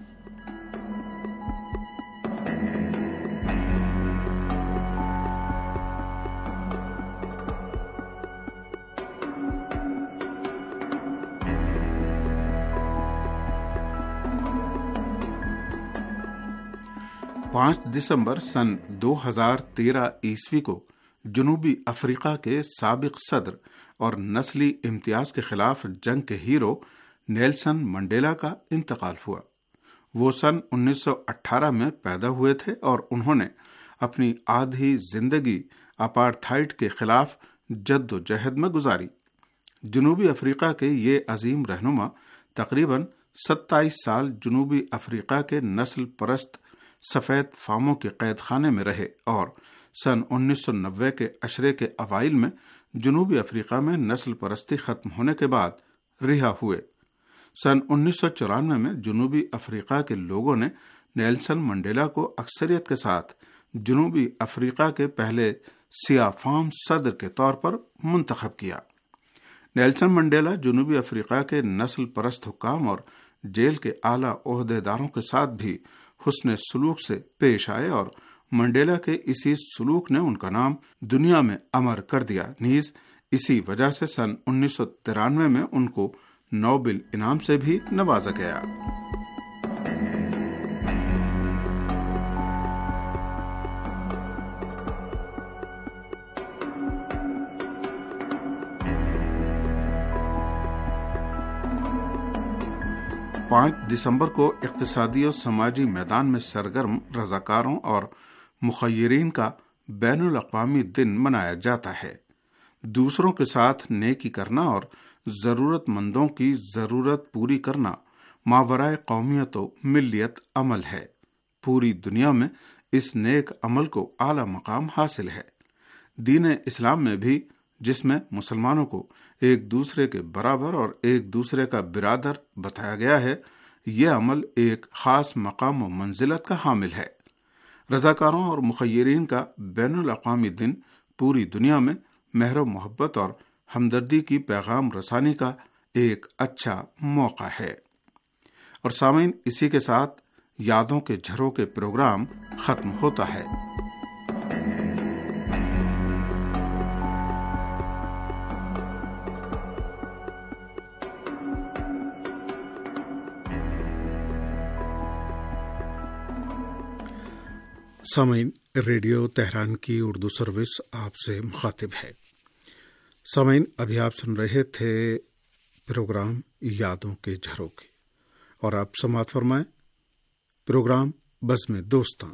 پانچ دسمبر سن دو ہزار تیرہ عیسوی کو جنوبی افریقہ کے سابق صدر اور نسلی امتیاز کے خلاف جنگ کے ہیرو نیلسن منڈیلا کا انتقال ہوا۔ وہ سن انیس سو اٹھارہ میں پیدا ہوئے تھے اور انہوں نے اپنی آدھی زندگی اپارتھائڈ کے خلاف جد و جہد میں گزاری۔ جنوبی افریقہ کے یہ عظیم رہنما تقریباً ستائیس سال جنوبی افریقہ کے نسل پرست سفید فاموں کے قید خانے میں رہے اور سن انیس سو نوے کے عشرے کے اوائل میں جنوبی افریقہ میں نسل پرستی ختم ہونے کے بعد رہا ہوئے۔ سن انیس سو چورانوے میں جنوبی افریقہ کے لوگوں نے نیلسن منڈیلا کو اکثریت کے ساتھ جنوبی افریقہ کے پہلے سیاہ فام صدر کے طور پر منتخب کیا۔ نیلسن منڈیلا جنوبی افریقہ کے نسل پرست حکام اور جیل کے اعلیٰ عہدیداروں کے ساتھ بھی حسن سلوک سے پیش آئے، اور منڈیلا کے اسی سلوک نے ان کا نام دنیا میں امر کر دیا۔ نیز اسی وجہ سے سن انیس سو ترانوے میں ان کو نوبل انعام سے بھی نوازا گیا۔ پانچ دسمبر کو اقتصادی اور سماجی میدان میں سرگرم رضاکاروں اور مخیرین کا بین الاقوامی دن منایا جاتا ہے۔ دوسروں کے ساتھ نیکی کرنا اور ضرورت مندوں کی ضرورت پوری کرنا ماورائے قومیت و ملیت عمل ہے۔ پوری دنیا میں اس نیک عمل کو اعلی مقام حاصل ہے۔ دین اسلام میں بھی، جس میں مسلمانوں کو ایک دوسرے کے برابر اور ایک دوسرے کا برادر بتایا گیا ہے، یہ عمل ایک خاص مقام و منزلت کا حامل ہے۔ رضاکاروں اور مخیرین کا بین الاقوامی دن پوری دنیا میں مہر و محبت اور ہمدردی کی پیغام رسانی کا ایک اچھا موقع ہے۔ اور سامعین، اسی کے ساتھ یادوں کے جھروکے پروگرام ختم ہوتا ہے۔ سامعین، ریڈیو تہران کی اردو سروس آپ سے مخاطب ہے۔ سامعین، ابھی آپ سن رہے تھے پروگرام یادوں کے جھروکے، اور آپ سماعت فرمائیں پروگرام بزم دوستاں۔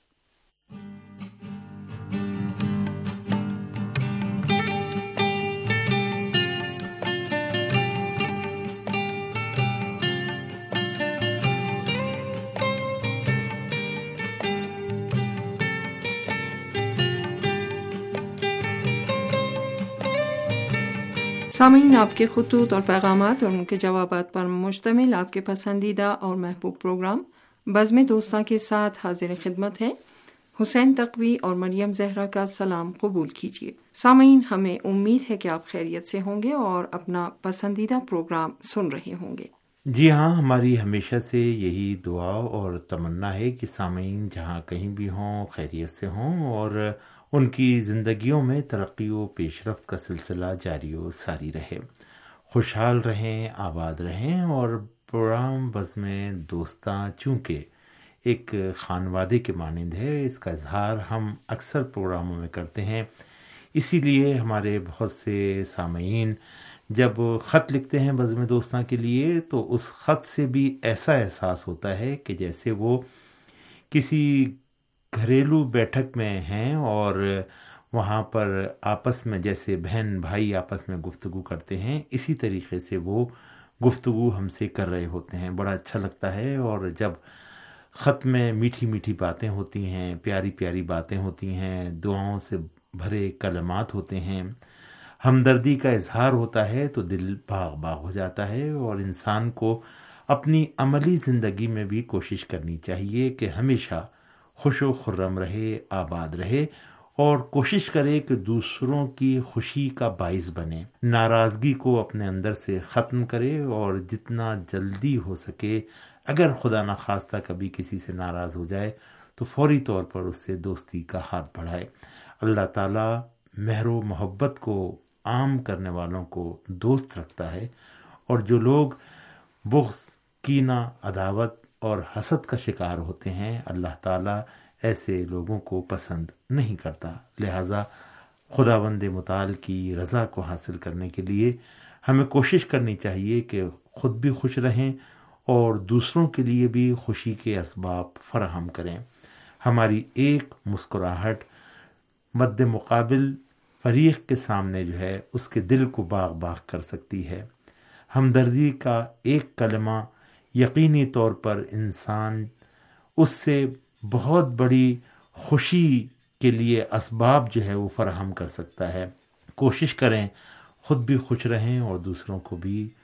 سامعین، آپ کے خطوط اور پیغامات اور ان کے جوابات پر مشتمل آپ کے پسندیدہ اور محبوب پروگرام بزم دوستاں کے ساتھ حاضر خدمت ہے۔ حسین تقوی اور مریم زہرا کا سلام قبول کیجیے۔ سامعین، ہمیں امید ہے کہ آپ خیریت سے ہوں گے اور اپنا پسندیدہ پروگرام سن رہے ہوں گے۔ جی ہاں، ہماری ہمیشہ سے یہی دعا اور تمنا ہے کہ سامعین جہاں کہیں بھی ہوں خیریت سے ہوں اور ان کی زندگیوں میں ترقی و پیش رفت کا سلسلہ جاری و ساری رہے، خوشحال رہیں، آباد رہیں۔ اور پروگرام بزم دوستاں چونکہ ایک خانوادے کے مانند ہے، اس کا اظہار ہم اکثر پروگراموں میں کرتے ہیں، اسی لیے ہمارے بہت سے سامعین جب خط لکھتے ہیں بزم دوستاں کے لیے تو اس خط سے بھی ایسا احساس ہوتا ہے کہ جیسے وہ کسی گھریلو بیٹھک میں ہیں اور وہاں پر آپس میں جیسے بہن بھائی آپس میں گفتگو کرتے ہیں، اسی طریقے سے وہ گفتگو ہم سے کر رہے ہوتے ہیں۔ بڑا اچھا لگتا ہے، اور جب خط میں میٹھی میٹھی باتیں ہوتی ہیں، پیاری پیاری باتیں ہوتی ہیں، دعاؤں سے بھرے کلمات ہوتے ہیں، ہمدردی کا اظہار ہوتا ہے، تو دل باغ باغ ہو جاتا ہے۔ اور انسان کو اپنی عملی زندگی میں بھی کوشش کرنی چاہیے کہ ہمیشہ خوش و خرم رہے، آباد رہے، اور کوشش کرے کہ دوسروں کی خوشی کا باعث بنے، ناراضگی کو اپنے اندر سے ختم کرے، اور جتنا جلدی ہو سکے اگر خدا نخواستہ کبھی کسی سے ناراض ہو جائے تو فوری طور پر اس سے دوستی کا ہاتھ بڑھائے۔ اللہ تعالیٰ مہر و محبت کو عام کرنے والوں کو دوست رکھتا ہے، اور جو لوگ بغض، کینہ، عداوت اور حسد کا شکار ہوتے ہیں، اللہ تعالیٰ ایسے لوگوں کو پسند نہیں کرتا۔ لہٰذا خداوند متعال کی رضا کو حاصل کرنے کے لیے ہمیں کوشش کرنی چاہیے کہ خود بھی خوش رہیں اور دوسروں کے لیے بھی خوشی کے اسباب فراہم کریں۔ ہماری ایک مسکراہٹ مد مقابل فریق کے سامنے جو ہے اس کے دل کو باغ باغ کر سکتی ہے۔ ہمدردی کا ایک کلمہ یقینی طور پر انسان اس سے بہت بڑی خوشی کے لیے اسباب جو ہے وہ فراہم کر سکتا ہے۔ کوشش کریں خود بھی خوش رہیں اور دوسروں کو بھی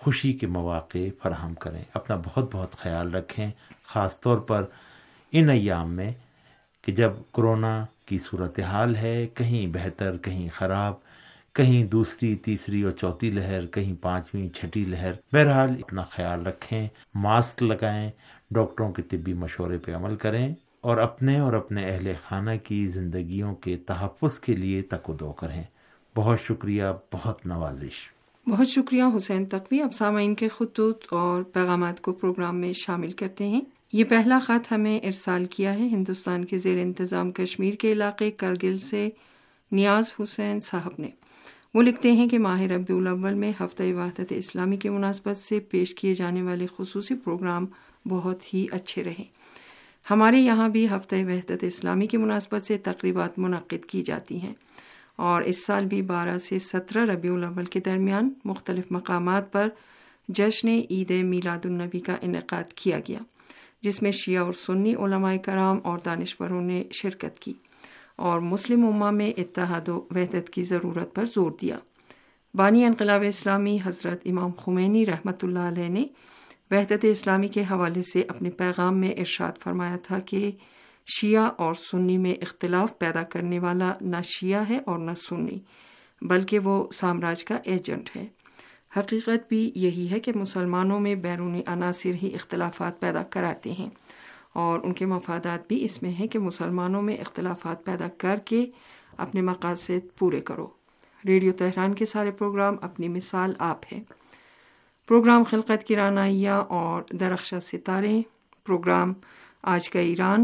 خوشی کے مواقع فراہم کریں. اپنا بہت بہت خیال رکھیں، خاص طور پر ان ایام میں کہ جب کرونا کی صورتحال ہے، کہیں بہتر کہیں خراب، کہیں دوسری تیسری اور چوتھی لہر، کہیں پانچویں چھٹی لہر. بہرحال اپنا خیال رکھیں، ماسک لگائیں، ڈاکٹروں کے طبی مشورے پہ عمل کریں اور اپنے اور اپنے اہل خانہ کی زندگیوں کے تحفظ کے لیے تک و دو کریں. بہت شکریہ، بہت نوازش. بہت شکریہ حسین تقوی. اب سامعین کے خطوط اور پیغامات کو پروگرام میں شامل کرتے ہیں. یہ پہلا خط ہمیں ارسال کیا ہے ہندوستان کے زیر انتظام کشمیر کے علاقے کرگل سے نیاز حسین صاحب نے. وہ لکھتے ہیں کہ ماہ ربیع الاول میں ہفتہ وحدت اسلامی کی مناسبت سے پیش کیے جانے والے خصوصی پروگرام بہت ہی اچھے رہے. ہمارے یہاں بھی ہفتہ وحدت اسلامی کی مناسبت سے تقریبات منعقد کی جاتی ہیں اور اس سال بھی بارہ سے سترہ ربیع الاول کے درمیان مختلف مقامات پر جشن عید میلاد النبی کا انعقاد کیا گیا، جس میں شیعہ اور سنی علماء کرام اور دانشوروں نے شرکت کی اور مسلم امہ میں اتحاد و وحدت کی ضرورت پر زور دیا. بانی انقلاب اسلامی حضرت امام خمینی رحمۃ اللہ علیہ نے وحدت اسلامی کے حوالے سے اپنے پیغام میں ارشاد فرمایا تھا کہ شیعہ اور سنی میں اختلاف پیدا کرنے والا نہ شیعہ ہے اور نہ سنی، بلکہ وہ سامراج کا ایجنٹ ہے. حقیقت بھی یہی ہے کہ مسلمانوں میں بیرونی عناصر ہی اختلافات پیدا کراتے ہیں اور ان کے مفادات بھی اس میں ہیں کہ مسلمانوں میں اختلافات پیدا کر کے اپنے مقاصد پورے کرو. ریڈیو تہران کے سارے پروگرام اپنی مثال آپ ہیں. پروگرام خلقت کی رانائیاں اور درخشاں ستارے، پروگرام آج کا ایران،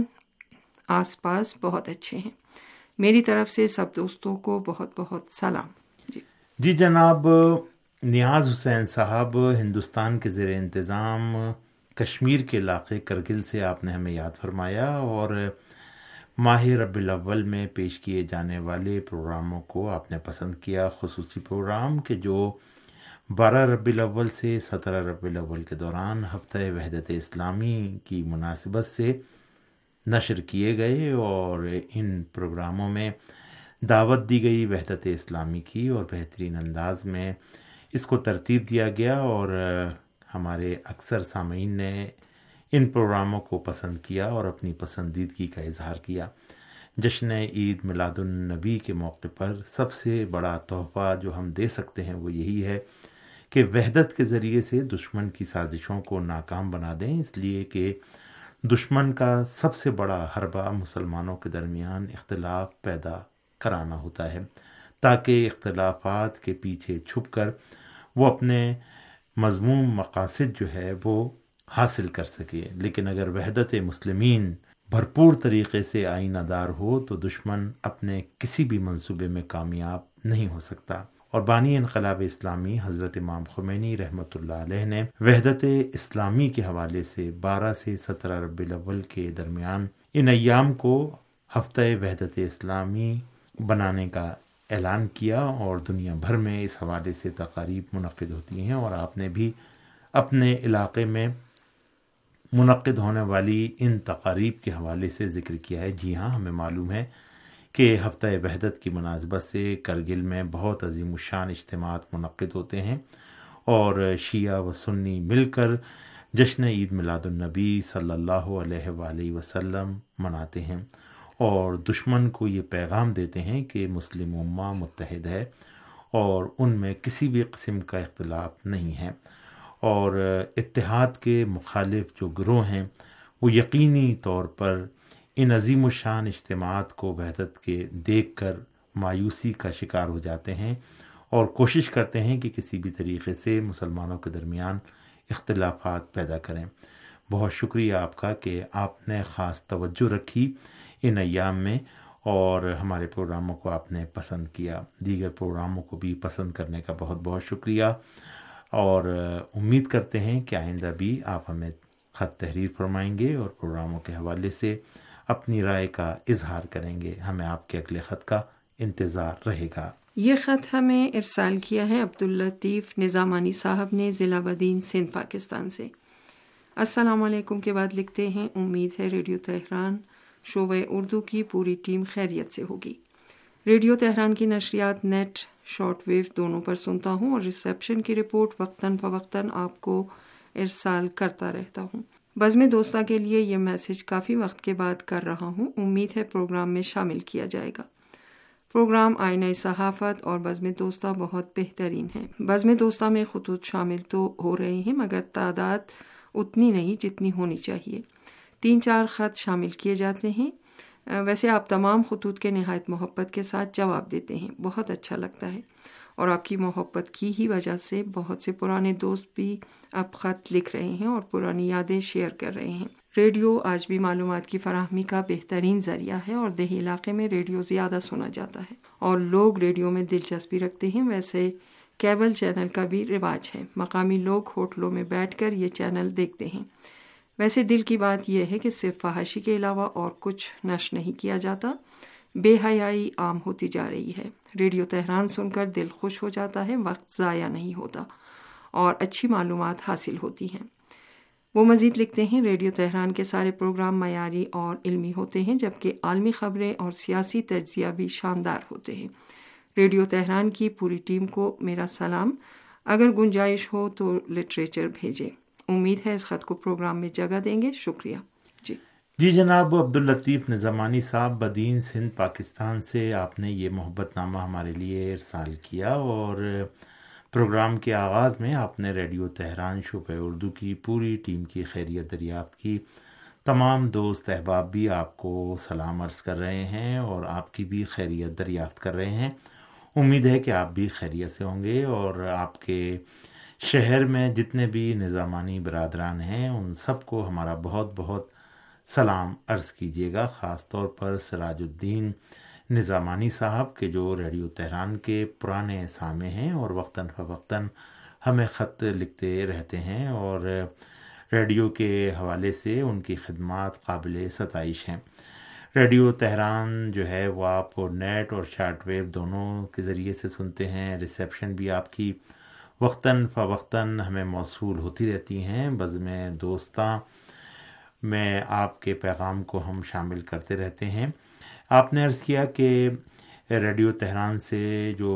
آس پاس بہت اچھے ہیں. میری طرف سے سب دوستوں کو بہت بہت سلام. جی جی جناب نیاز حسین صاحب، ہندوستان کے زیر انتظام کشمیر کے علاقے کرگل سے آپ نے ہمیں یاد فرمایا اور ماہ ربیع الاول میں پیش کیے جانے والے پروگراموں کو آپ نے پسند کیا. خصوصی پروگرام کہ جو بارہ ربیع الاول سے سترہ ربیع الاول کے دوران ہفتہ وحدت اسلامی کی مناسبت سے نشر کیے گئے اور ان پروگراموں میں دعوت دی گئی وحدت اسلامی کی اور بہترین انداز میں اس کو ترتیب دیا گیا اور ہمارے اکثر سامعین نے ان پروگراموں کو پسند کیا اور اپنی پسندیدگی کا اظہار کیا. جشن عید میلاد النبی کے موقع پر سب سے بڑا تحفہ جو ہم دے سکتے ہیں وہ یہی ہے کہ وحدت کے ذریعے سے دشمن کی سازشوں کو ناکام بنا دیں، اس لیے کہ دشمن کا سب سے بڑا حربہ مسلمانوں کے درمیان اختلاف پیدا کرانا ہوتا ہے تاکہ اختلافات کے پیچھے چھپ کر وہ اپنے مذموم مقاصد جو ہے وہ حاصل کر سکے. لیکن اگر وحدت مسلمین بھرپور طریقے سے آئینہ دار ہو تو دشمن اپنے کسی بھی منصوبے میں کامیاب نہیں ہو سکتا. اور بانی انقلاب اسلامی حضرت امام خمینی رحمۃ اللہ علیہ نے وحدت اسلامی کے حوالے سے بارہ سے سترہ ربیع الاول کے درمیان ان ایام کو ہفتہ وحدت اسلامی بنانے کا اعلان کیا اور دنیا بھر میں اس حوالے سے تقاریب منعقد ہوتی ہیں اور آپ نے بھی اپنے علاقے میں منعقد ہونے والی ان تقاریب کے حوالے سے ذکر کیا ہے. جی ہاں، ہمیں معلوم ہے کہ ہفتہ وحدت کی مناسبت سے کرگل میں بہت عظیم الشان اجتماعات منعقد ہوتے ہیں اور شیعہ و سنی مل کر جشن عید میلاد النبی صلی اللہ علیہ وآلہ وسلم مناتے ہیں اور دشمن کو یہ پیغام دیتے ہیں کہ مسلم امہ متحد ہے اور ان میں کسی بھی قسم کا اختلاف نہیں ہے اور اتحاد کے مخالف جو گروہ ہیں وہ یقینی طور پر ان عظیم الشان اجتماعات کو وحدت کے دیکھ کر مایوسی کا شکار ہو جاتے ہیں اور کوشش کرتے ہیں کہ کسی بھی طریقے سے مسلمانوں کے درمیان اختلافات پیدا کریں. بہت شکریہ آپ کا کہ آپ نے خاص توجہ رکھی ان ایام میں اور ہمارے پروگراموں کو آپ نے پسند کیا. دیگر پروگراموں کو بھی پسند کرنے کا بہت بہت شکریہ اور امید کرتے ہیں کہ آئندہ بھی آپ ہمیں خط تحریر فرمائیں گے اور پروگراموں کے حوالے سے اپنی رائے کا اظہار کریں گے. ہمیں آپ کے اگلے خط کا انتظار رہے گا. یہ خط ہمیں ارسال کیا ہے عبداللطیف نظامانی صاحب نے ضلع بدین سندھ پاکستان سے. السلام علیکم کے بعد لکھتے ہیں، امید ہے ریڈیو تہران شعبہ اردو کی پوری ٹیم خیریت سے ہوگی. ریڈیو تہران کی نشریات نیٹ شارٹ ویو دونوں پر سنتا ہوں اور ریسیپشن کی رپورٹ وقتاً فوقتاً آپ کو ارسال کرتا رہتا ہوں۔ بزم دوستہ کے لیے یہ میسج کافی وقت کے بعد کر رہا ہوں، امید ہے پروگرام میں شامل کیا جائے گا۔ پروگرام آئینہ صحافت اور بزم دوستہ بہت بہترین ہے۔ بزم دوستہ میں خطوط شامل تو ہو رہے ہیں مگر تعداد اتنی نہیں جتنی ہونی چاہیے۔ تین چار خط شامل کیے جاتے ہیں۔ ویسے آپ تمام خطوط کے نہایت محبت کے ساتھ جواب دیتے ہیں، بہت اچھا لگتا ہے، اور آپ کی محبت کی ہی وجہ سے بہت سے پرانے دوست بھی اب خط لکھ رہے ہیں اور پرانی یادیں شیئر کر رہے ہیں۔ ریڈیو آج بھی معلومات کی فراہمی کا بہترین ذریعہ ہے اور دیہی علاقے میں ریڈیو زیادہ سنا جاتا ہے اور لوگ ریڈیو میں دلچسپی رکھتے ہیں۔ ویسے کیبل چینل کا بھی رواج ہے، مقامی لوگ ہوٹلوں میں بیٹھ کر یہ چینل دیکھتے ہیں۔ ویسے دل کی بات یہ ہے کہ صرف فحاشی کے علاوہ اور کچھ نشر نہیں کیا جاتا، بے حیائی عام ہوتی جا رہی ہے۔ ریڈیو تہران سن کر دل خوش ہو جاتا ہے، وقت ضائع نہیں ہوتا اور اچھی معلومات حاصل ہوتی ہیں۔ وہ مزید لکھتے ہیں، ریڈیو تہران کے سارے پروگرام معیاری اور علمی ہوتے ہیں جبکہ عالمی خبریں اور سیاسی تجزیہ بھی شاندار ہوتے ہیں۔ ریڈیو تہران کی پوری ٹیم کو میرا سلام، اگر گنجائش ہو تو لٹریچر بھیجیں۔ امید ہے اس خط کو پروگرام میں جگہ دیں گے، شکریہ۔ جی جی جناب عبداللطیف نظمانی صاحب بدین سندھ پاکستان سے آپ نے یہ محبت نامہ ہمارے لیے ارسال کیا اور پروگرام کے آغاز میں آپ نے ریڈیو تہران شعبہ اردو کی پوری ٹیم کی خیریت دریافت کی۔ تمام دوست احباب بھی آپ کو سلام عرض کر رہے ہیں اور آپ کی بھی خیریت دریافت کر رہے ہیں۔ امید ہے کہ آپ بھی خیریت سے ہوں گے اور آپ کے شہر میں جتنے بھی نظامانی برادران ہیں ان سب کو ہمارا بہت بہت سلام عرض کیجیے گا، خاص طور پر سراج الدین نظامانی صاحب کے جو ریڈیو تہران کے پرانے سامع ہیں اور وقتاً فوقتاً ہمیں خط لکھتے رہتے ہیں اور ریڈیو کے حوالے سے ان کی خدمات قابل ستائش ہیں۔ ریڈیو تہران جو ہے وہ آپ نیٹ اور شارٹ ویو دونوں کے ذریعے سے سنتے ہیں، ریسیپشن بھی آپ کی وقتاً فوقتاً ہمیں موصول ہوتی رہتی ہیں۔ بزم دوستاں میں آپ کے پیغام کو ہم شامل کرتے رہتے ہیں۔ آپ نے عرض کیا کہ ریڈیو تہران سے جو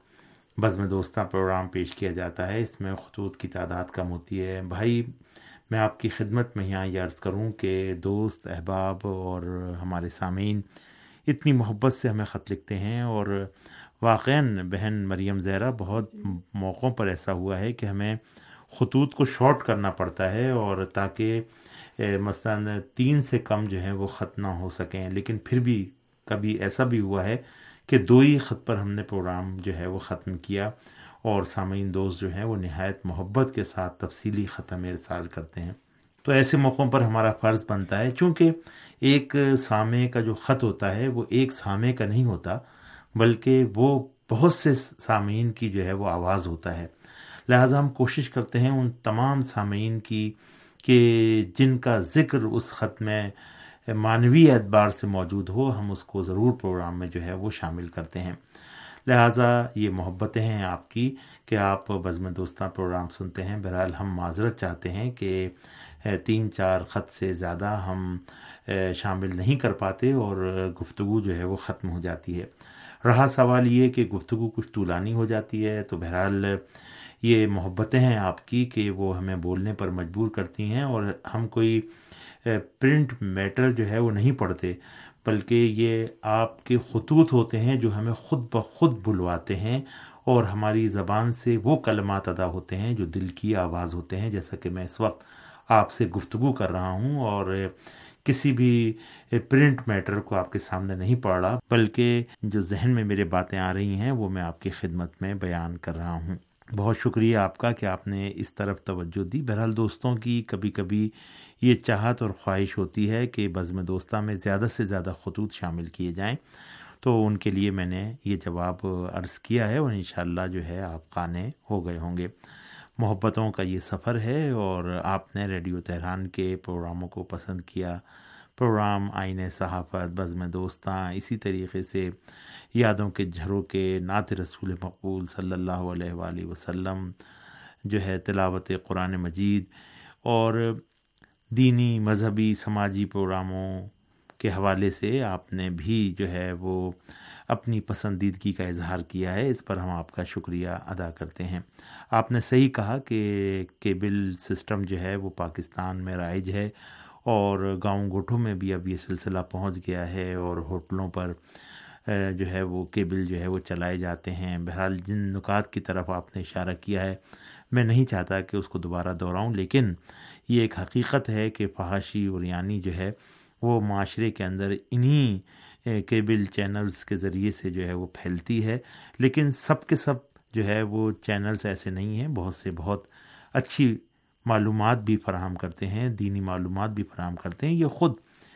بزم دوستاں پروگرام پیش کیا جاتا ہے اس میں خطوط کی تعداد کم ہوتی ہے۔ بھائی میں آپ کی خدمت میں یہاں یہ عرض کروں کہ دوست احباب اور ہمارے سامعین اتنی محبت سے ہمیں خط لکھتے ہیں اور واقعاً بہن مریم زہرا بہت موقعوں پر ایسا ہوا ہے کہ ہمیں خطوط کو شارٹ کرنا پڑتا ہے اور تاکہ مثلاً تین سے کم جو ہیں وہ خط نہ ہو سکیں، لیکن پھر بھی کبھی ایسا بھی ہوا ہے کہ دو ہی خط پر ہم نے پروگرام جو ہے وہ ختم کیا اور سامعین دوست جو ہیں وہ نہایت محبت کے ساتھ تفصیلی خط ہمیں ارسال کرتے ہیں۔ تو ایسے موقعوں پر ہمارا فرض بنتا ہے، چونکہ ایک سامع کا جو خط ہوتا ہے وہ ایک سامع کا نہیں ہوتا بلکہ وہ بہت سے سامعین کی جو ہے وہ آواز ہوتا ہے، لہٰذا ہم کوشش کرتے ہیں ان تمام سامعین کی کہ جن کا ذکر اس خط میں معنوی اعتبار سے موجود ہو ہم اس کو ضرور پروگرام میں جو ہے وہ شامل کرتے ہیں۔ لہٰذا یہ محبتیں ہیں آپ کی کہ آپ بزم دوستاں پروگرام سنتے ہیں۔ بہرحال ہم معذرت چاہتے ہیں کہ تین چار خط سے زیادہ ہم شامل نہیں کر پاتے اور گفتگو جو ہے وہ ختم ہو جاتی ہے۔ رہا سوال یہ کہ گفتگو کچھ طولانی ہو جاتی ہے تو بہرحال یہ محبتیں ہیں آپ کی کہ وہ ہمیں بولنے پر مجبور کرتی ہیں اور ہم کوئی پرنٹ میٹر جو ہے وہ نہیں پڑھتے بلکہ یہ آپ کے خطوط ہوتے ہیں جو ہمیں خود بخود بلواتے ہیں اور ہماری زبان سے وہ کلمات ادا ہوتے ہیں جو دل کی آواز ہوتے ہیں، جیسا کہ میں اس وقت آپ سے گفتگو کر رہا ہوں اور کسی بھی پرنٹ میٹر کو آپ کے سامنے نہیں پڑھ رہا بلکہ جو ذہن میں میرے باتیں آ رہی ہیں وہ میں آپ کی خدمت میں بیان کر رہا ہوں۔ بہت شکریہ آپ کا کہ آپ نے اس طرف توجہ دی۔ بہرحال دوستوں کی کبھی کبھی یہ چاہت اور خواہش ہوتی ہے کہ بزم دوستاں میں زیادہ سے زیادہ خطوط شامل کیے جائیں، تو ان کے لیے میں نے یہ جواب عرض کیا ہے اور انشاءاللہ جو ہے آپ قانع ہو گئے ہوں گے۔ محبتوں کا یہ سفر ہے اور آپ نے ریڈیو تہران کے پروگراموں کو پسند کیا۔ پروگرام آئینہ صحافت، بزم دوستاں، اسی طریقے سے یادوں کے جھروکے، نعت رسول مقبول صلی اللہ علیہ وآلہ وسلم، جو ہے تلاوت قرآن مجید اور دینی مذہبی سماجی پروگراموں کے حوالے سے آپ نے بھی جو ہے وہ اپنی پسندیدگی کا اظہار کیا ہے، اس پر ہم آپ کا شکریہ ادا کرتے ہیں۔ آپ نے صحیح کہا کہ کیبل سسٹم جو ہے وہ پاکستان میں رائج ہے اور گاؤں گوٹھوں میں بھی اب یہ سلسلہ پہنچ گیا ہے اور ہوٹلوں پر جو ہے وہ کیبل جو ہے وہ چلائے جاتے ہیں۔ بہرحال جن نکات کی طرف آپ نے اشارہ کیا ہے میں نہیں چاہتا کہ اس کو دوبارہ دہراؤں، لیکن یہ ایک حقیقت ہے کہ فحاشی اور یعنی جو ہے وہ معاشرے کے اندر انہی کیبل چینلز کے ذریعے سے جو ہے وہ پھیلتی ہے، لیکن سب کے سب جو ہے وہ چینلز ایسے نہیں ہیں، بہت سے بہت اچھی معلومات بھی فراہم کرتے ہیں، دینی معلومات بھی فراہم کرتے ہیں۔ یہ خود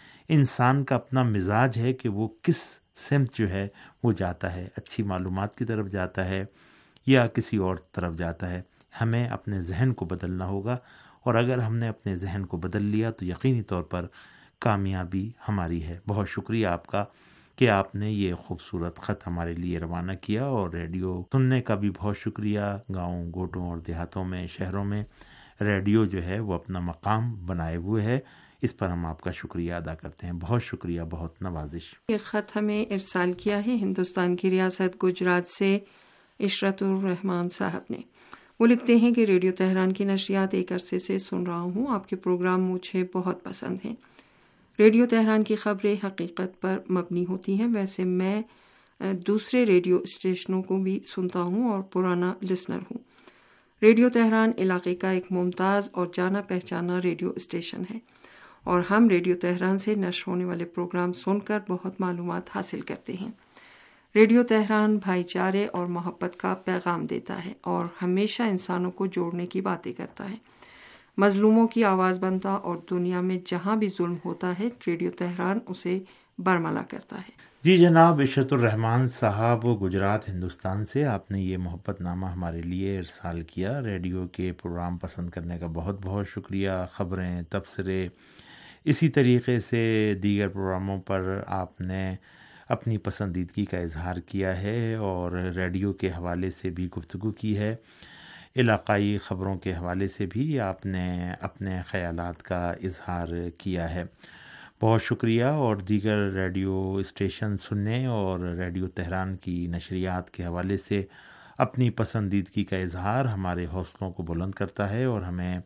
انسان کا اپنا مزاج ہے کہ وہ کس سمت جو ہے وہ جاتا ہے، اچھی معلومات کی طرف جاتا ہے یا کسی اور طرف جاتا ہے۔ ہمیں اپنے ذہن کو بدلنا ہوگا، اور اگر ہم نے اپنے ذہن کو بدل لیا تو یقینی طور پر کامیابی ہماری ہے۔ بہت شکریہ آپ کا کہ آپ نے یہ خوبصورت خط ہمارے لیے روانہ کیا، اور ریڈیو سننے کا بھی بہت شکریہ۔ گاؤں گوٹوں اور دیہاتوں میں، شہروں میں ریڈیو جو ہے وہ اپنا مقام بنائے ہوئے ہے، اس پر ہم آپ کا شکریہ ادا کرتے ہیں۔ بہت شکریہ، بہت نوازش۔ یہ خط ہمیں ارسال کیا ہے ہندوستان کی ریاست گجرات سے عشرت الرحمان صاحب نے۔ وہ لکھتے ہیں کہ ریڈیو تہران کی نشریات ایک عرصے سے سن رہا ہوں، آپ کے پروگرام مجھے بہت پسند ہیں۔ ریڈیو تہران کی خبریں حقیقت پر مبنی ہوتی ہیں۔ ویسے میں دوسرے ریڈیو اسٹیشنوں کو بھی سنتا ہوں اور پرانا لسنر ہوں۔ ریڈیو تہران علاقے کا ایک ممتاز اور جانا پہچانا ریڈیو اسٹیشن ہے، اور ہم ریڈیو تہران سے نشر ہونے والے پروگرام سن کر بہت معلومات حاصل کرتے ہیں۔ ریڈیو تہران بھائی چارے اور محبت کا پیغام دیتا ہے اور ہمیشہ انسانوں کو جوڑنے کی باتیں کرتا ہے، مظلوموں کی آواز بنتا، اور دنیا میں جہاں بھی ظلم ہوتا ہے ریڈیو تہران اسے برملا کرتا ہے۔ جی جناب عشرت الرحمان صاحب گجرات ہندوستان سے، آپ نے یہ محبت نامہ ہمارے لیے ارسال کیا۔ ریڈیو کے پروگرام پسند کرنے کا بہت بہت شکریہ۔ خبریں، تبصرے، اسی طریقے سے دیگر پروگراموں پر آپ نے اپنی پسندیدگی کا اظہار کیا ہے اور ریڈیو کے حوالے سے بھی گفتگو کی ہے۔ علاقائی خبروں کے حوالے سے بھی آپ نے اپنے خیالات کا اظہار کیا ہے۔ بہت شکریہ۔ اور دیگر ریڈیو اسٹیشن سننے اور ریڈیو تہران کی نشریات کے حوالے سے اپنی پسندیدگی کا اظہار ہمارے حوصلوں کو بلند کرتا ہے اور ہمیں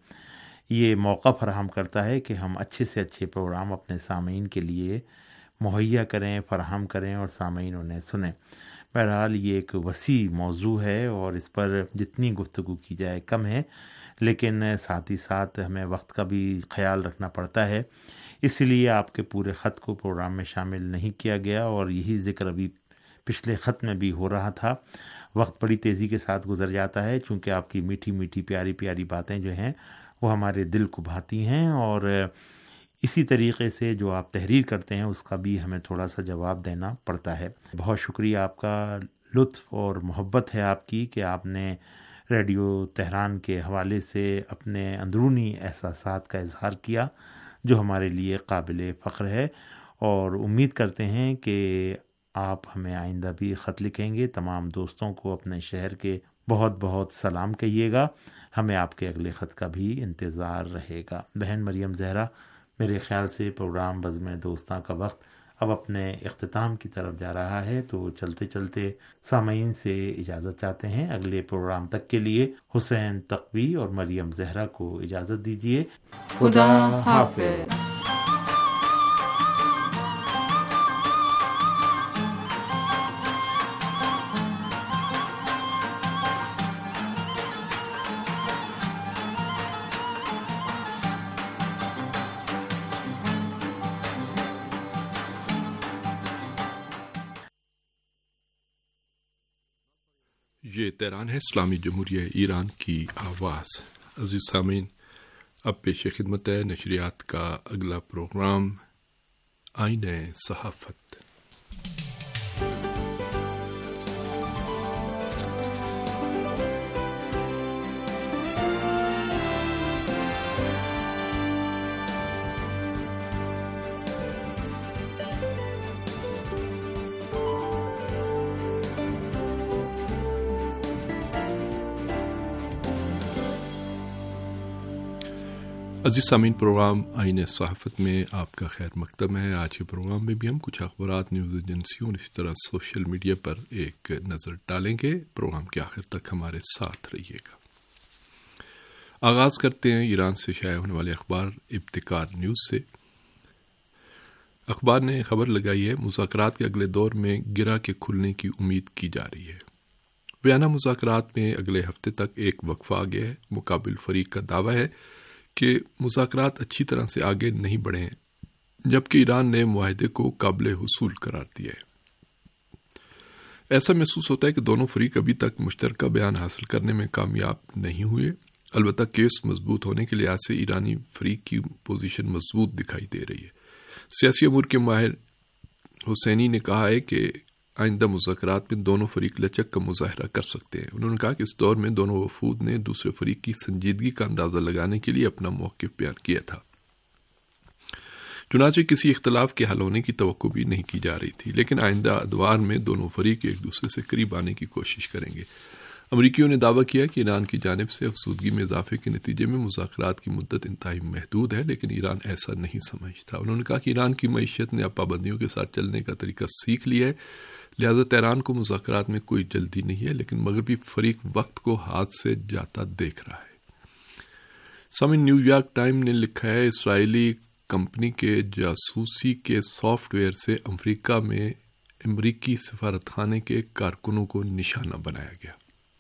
یہ موقع فراہم کرتا ہے کہ ہم اچھے سے اچھے پروگرام اپنے سامعین کے لیے مہیا کریں، فراہم کریں اور سامعین انہیں سنیں۔ بہرحال یہ ایک وسیع موضوع ہے اور اس پر جتنی گفتگو کی جائے کم ہے، لیکن ساتھ ہی ساتھ ہمیں وقت کا بھی خیال رکھنا پڑتا ہے، اس لیے آپ کے پورے خط کو پروگرام میں شامل نہیں کیا گیا، اور یہی ذکر ابھی پچھلے خط میں بھی ہو رہا تھا۔ وقت بڑی تیزی کے ساتھ گزر جاتا ہے، چونکہ آپ کی میٹھی میٹھی پیاری پیاری باتیں جو ہیں وہ ہمارے دل کو بھاتی ہیں، اور اسی طریقے سے جو آپ تحریر کرتے ہیں اس کا بھی ہمیں تھوڑا سا جواب دینا پڑتا ہے۔ بہت شکریہ آپ کا، لطف اور محبت ہے آپ کی کہ آپ نے ریڈیو تہران کے حوالے سے اپنے اندرونی احساسات کا اظہار کیا، جو ہمارے لیے قابل فخر ہے، اور امید کرتے ہیں کہ آپ ہمیں آئندہ بھی خط لکھیں گے۔ تمام دوستوں کو اپنے شہر کے بہت بہت سلام کہیے گا۔ ہمیں آپ کے اگلے خط کا بھی انتظار رہے گا۔ بہن مریم زہرا، میرے خیال سے پروگرام بزم دوستاں کا وقت اب اپنے اختتام کی طرف جا رہا ہے، تو چلتے چلتے سامعین سے اجازت چاہتے ہیں۔ اگلے پروگرام تک کے لیے حسین تقوی اور مریم زہرا کو اجازت دیجیے۔ خدا حافظ۔ یہ تہران ہے، اسلامی جمہوریہ ایران کی آواز۔ عزیز سامعین، اب پیش خدمت ہے نشریات کا اگلا پروگرام، آئینہ صحافت۔ عزیز سامعین، پروگرام آئین صحافت میں آپ کا خیر مقدم ہے۔ آج کے پروگرام میں بھی ہم کچھ اخبارات، نیوز ایجنسیوں اور اسی طرح سوشل میڈیا پر ایک نظر ڈالیں گے۔ پروگرام کے آخر تک ہمارے ساتھ رہیے گا۔ آغاز کرتے ہیں ایران سے شائع ہونے والے اخبار ابتکار نیوز سے۔ اخبار نے خبر لگائی ہے مذاکرات کے اگلے دور میں گرہ کے کھلنے کی امید کی جا رہی ہے۔ بیانہ مذاکرات میں اگلے ہفتے تک ایک وقفہ آ گیا ہے۔ مقابل فریق کا دعویٰ ہے کہ مذاکرات اچھی طرح سے آگے نہیں بڑھے ہیں، جبکہ ایران نے معاہدے کو قابل حصول قرار دیا ہے۔ ایسا محسوس ہوتا ہے کہ دونوں فریق ابھی تک مشترکہ بیان حاصل کرنے میں کامیاب نہیں ہوئے۔ البتہ کیس مضبوط ہونے کے لحاظ سے ایرانی فریق کی پوزیشن مضبوط دکھائی دے رہی ہے۔ سیاسی امور کے ماہر حسینی نے کہا ہے کہ آئندہ مذاکرات میں دونوں فریق لچک کا مظاہرہ کر سکتے ہیں۔ انہوں نے کہا کہ اس دور میں دونوں وفود نے دوسرے فریق کی سنجیدگی کا اندازہ لگانے کے لیے اپنا موقف بیان کیا تھا۔ چنانچہ کسی اختلاف کے حل ہونے کی توقع بھی نہیں کی جا رہی تھی، لیکن آئندہ ادوار میں دونوں فریق ایک دوسرے سے قریب آنے کی کوشش کریں گے۔ امریکیوں نے دعویٰ کیا کہ ایران کی جانب سے افسودگی میں اضافے کے نتیجے میں مذاکرات کی مدت انتہائی محدود ہے، لیکن ایران ایسا نہیں سمجھتا۔ انہوں نے کہا کہ ایران کی معیشت نے اب پابندیوں کے ساتھ چلنے کا طریقہ سیکھ لیا ہے، لہذا تہران کو مذاکرات میں کوئی جلدی نہیں ہے، لیکن مغربی فریق وقت کو ہاتھ سے جاتا دیکھ رہا ہے۔ سامعین، نیو یارک ٹائم نے لکھا ہے اسرائیلی کمپنی کے جاسوسی کے سافٹ ویئر سے امریکہ میں امریکی سفارتخانے کے کارکنوں کو نشانہ بنایا گیا۔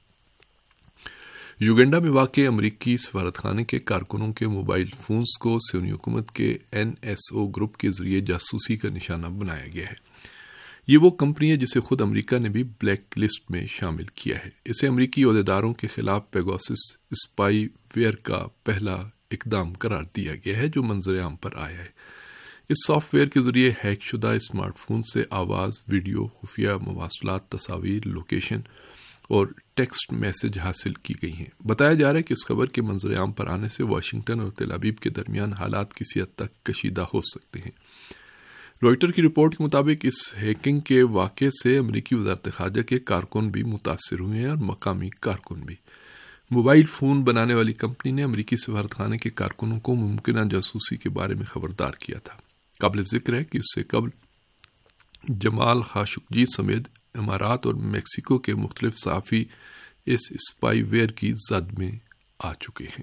یوگنڈا میں واقع امریکی سفارتخانے کے کارکنوں کے موبائل فونز کو صہیونی حکومت کے این ایس او گروپ کے ذریعے جاسوسی کا نشانہ بنایا گیا ہے۔ یہ وہ کمپنی ہے جسے خود امریکہ نے بھی بلیک لسٹ میں شامل کیا ہے۔ اسے امریکی عہدیداروں کے خلاف پیگاسس اسپائی ویئر کا پہلا اقدام قرار دیا گیا ہے جو منظر عام پر آیا ہے۔ اس سافٹ ویئر کے ذریعے ہیک شدہ اسمارٹ فون سے آواز، ویڈیو، خفیہ مواصلات، تصاویر، لوکیشن اور ٹیکسٹ میسج حاصل کی گئی ہیں۔ بتایا جا رہا ہے کہ اس خبر کے منظر عام پر آنے سے واشنگٹن اور تل ابیب کے درمیان حالات کسی حد تک کشیدہ ہو سکتے ہیں۔ روئٹر کی رپورٹ کے مطابق اس ہیکنگ کے واقعے سے امریکی وزارت خارجہ کے کارکن بھی متاثر ہوئے ہیں اور مقامی کارکن بھی۔ موبائل فون بنانے والی کمپنی نے امریکی سفارتخانے کے کارکنوں کو ممکنہ جاسوسی کے بارے میں خبردار کیا تھا۔ قابل ذکر ہے کہ اس سے قبل جمال خاشقجی سمیت امارات اور میکسیکو کے مختلف صحافی اس اسپائی ویئر کی زد میں آ چکے ہیں۔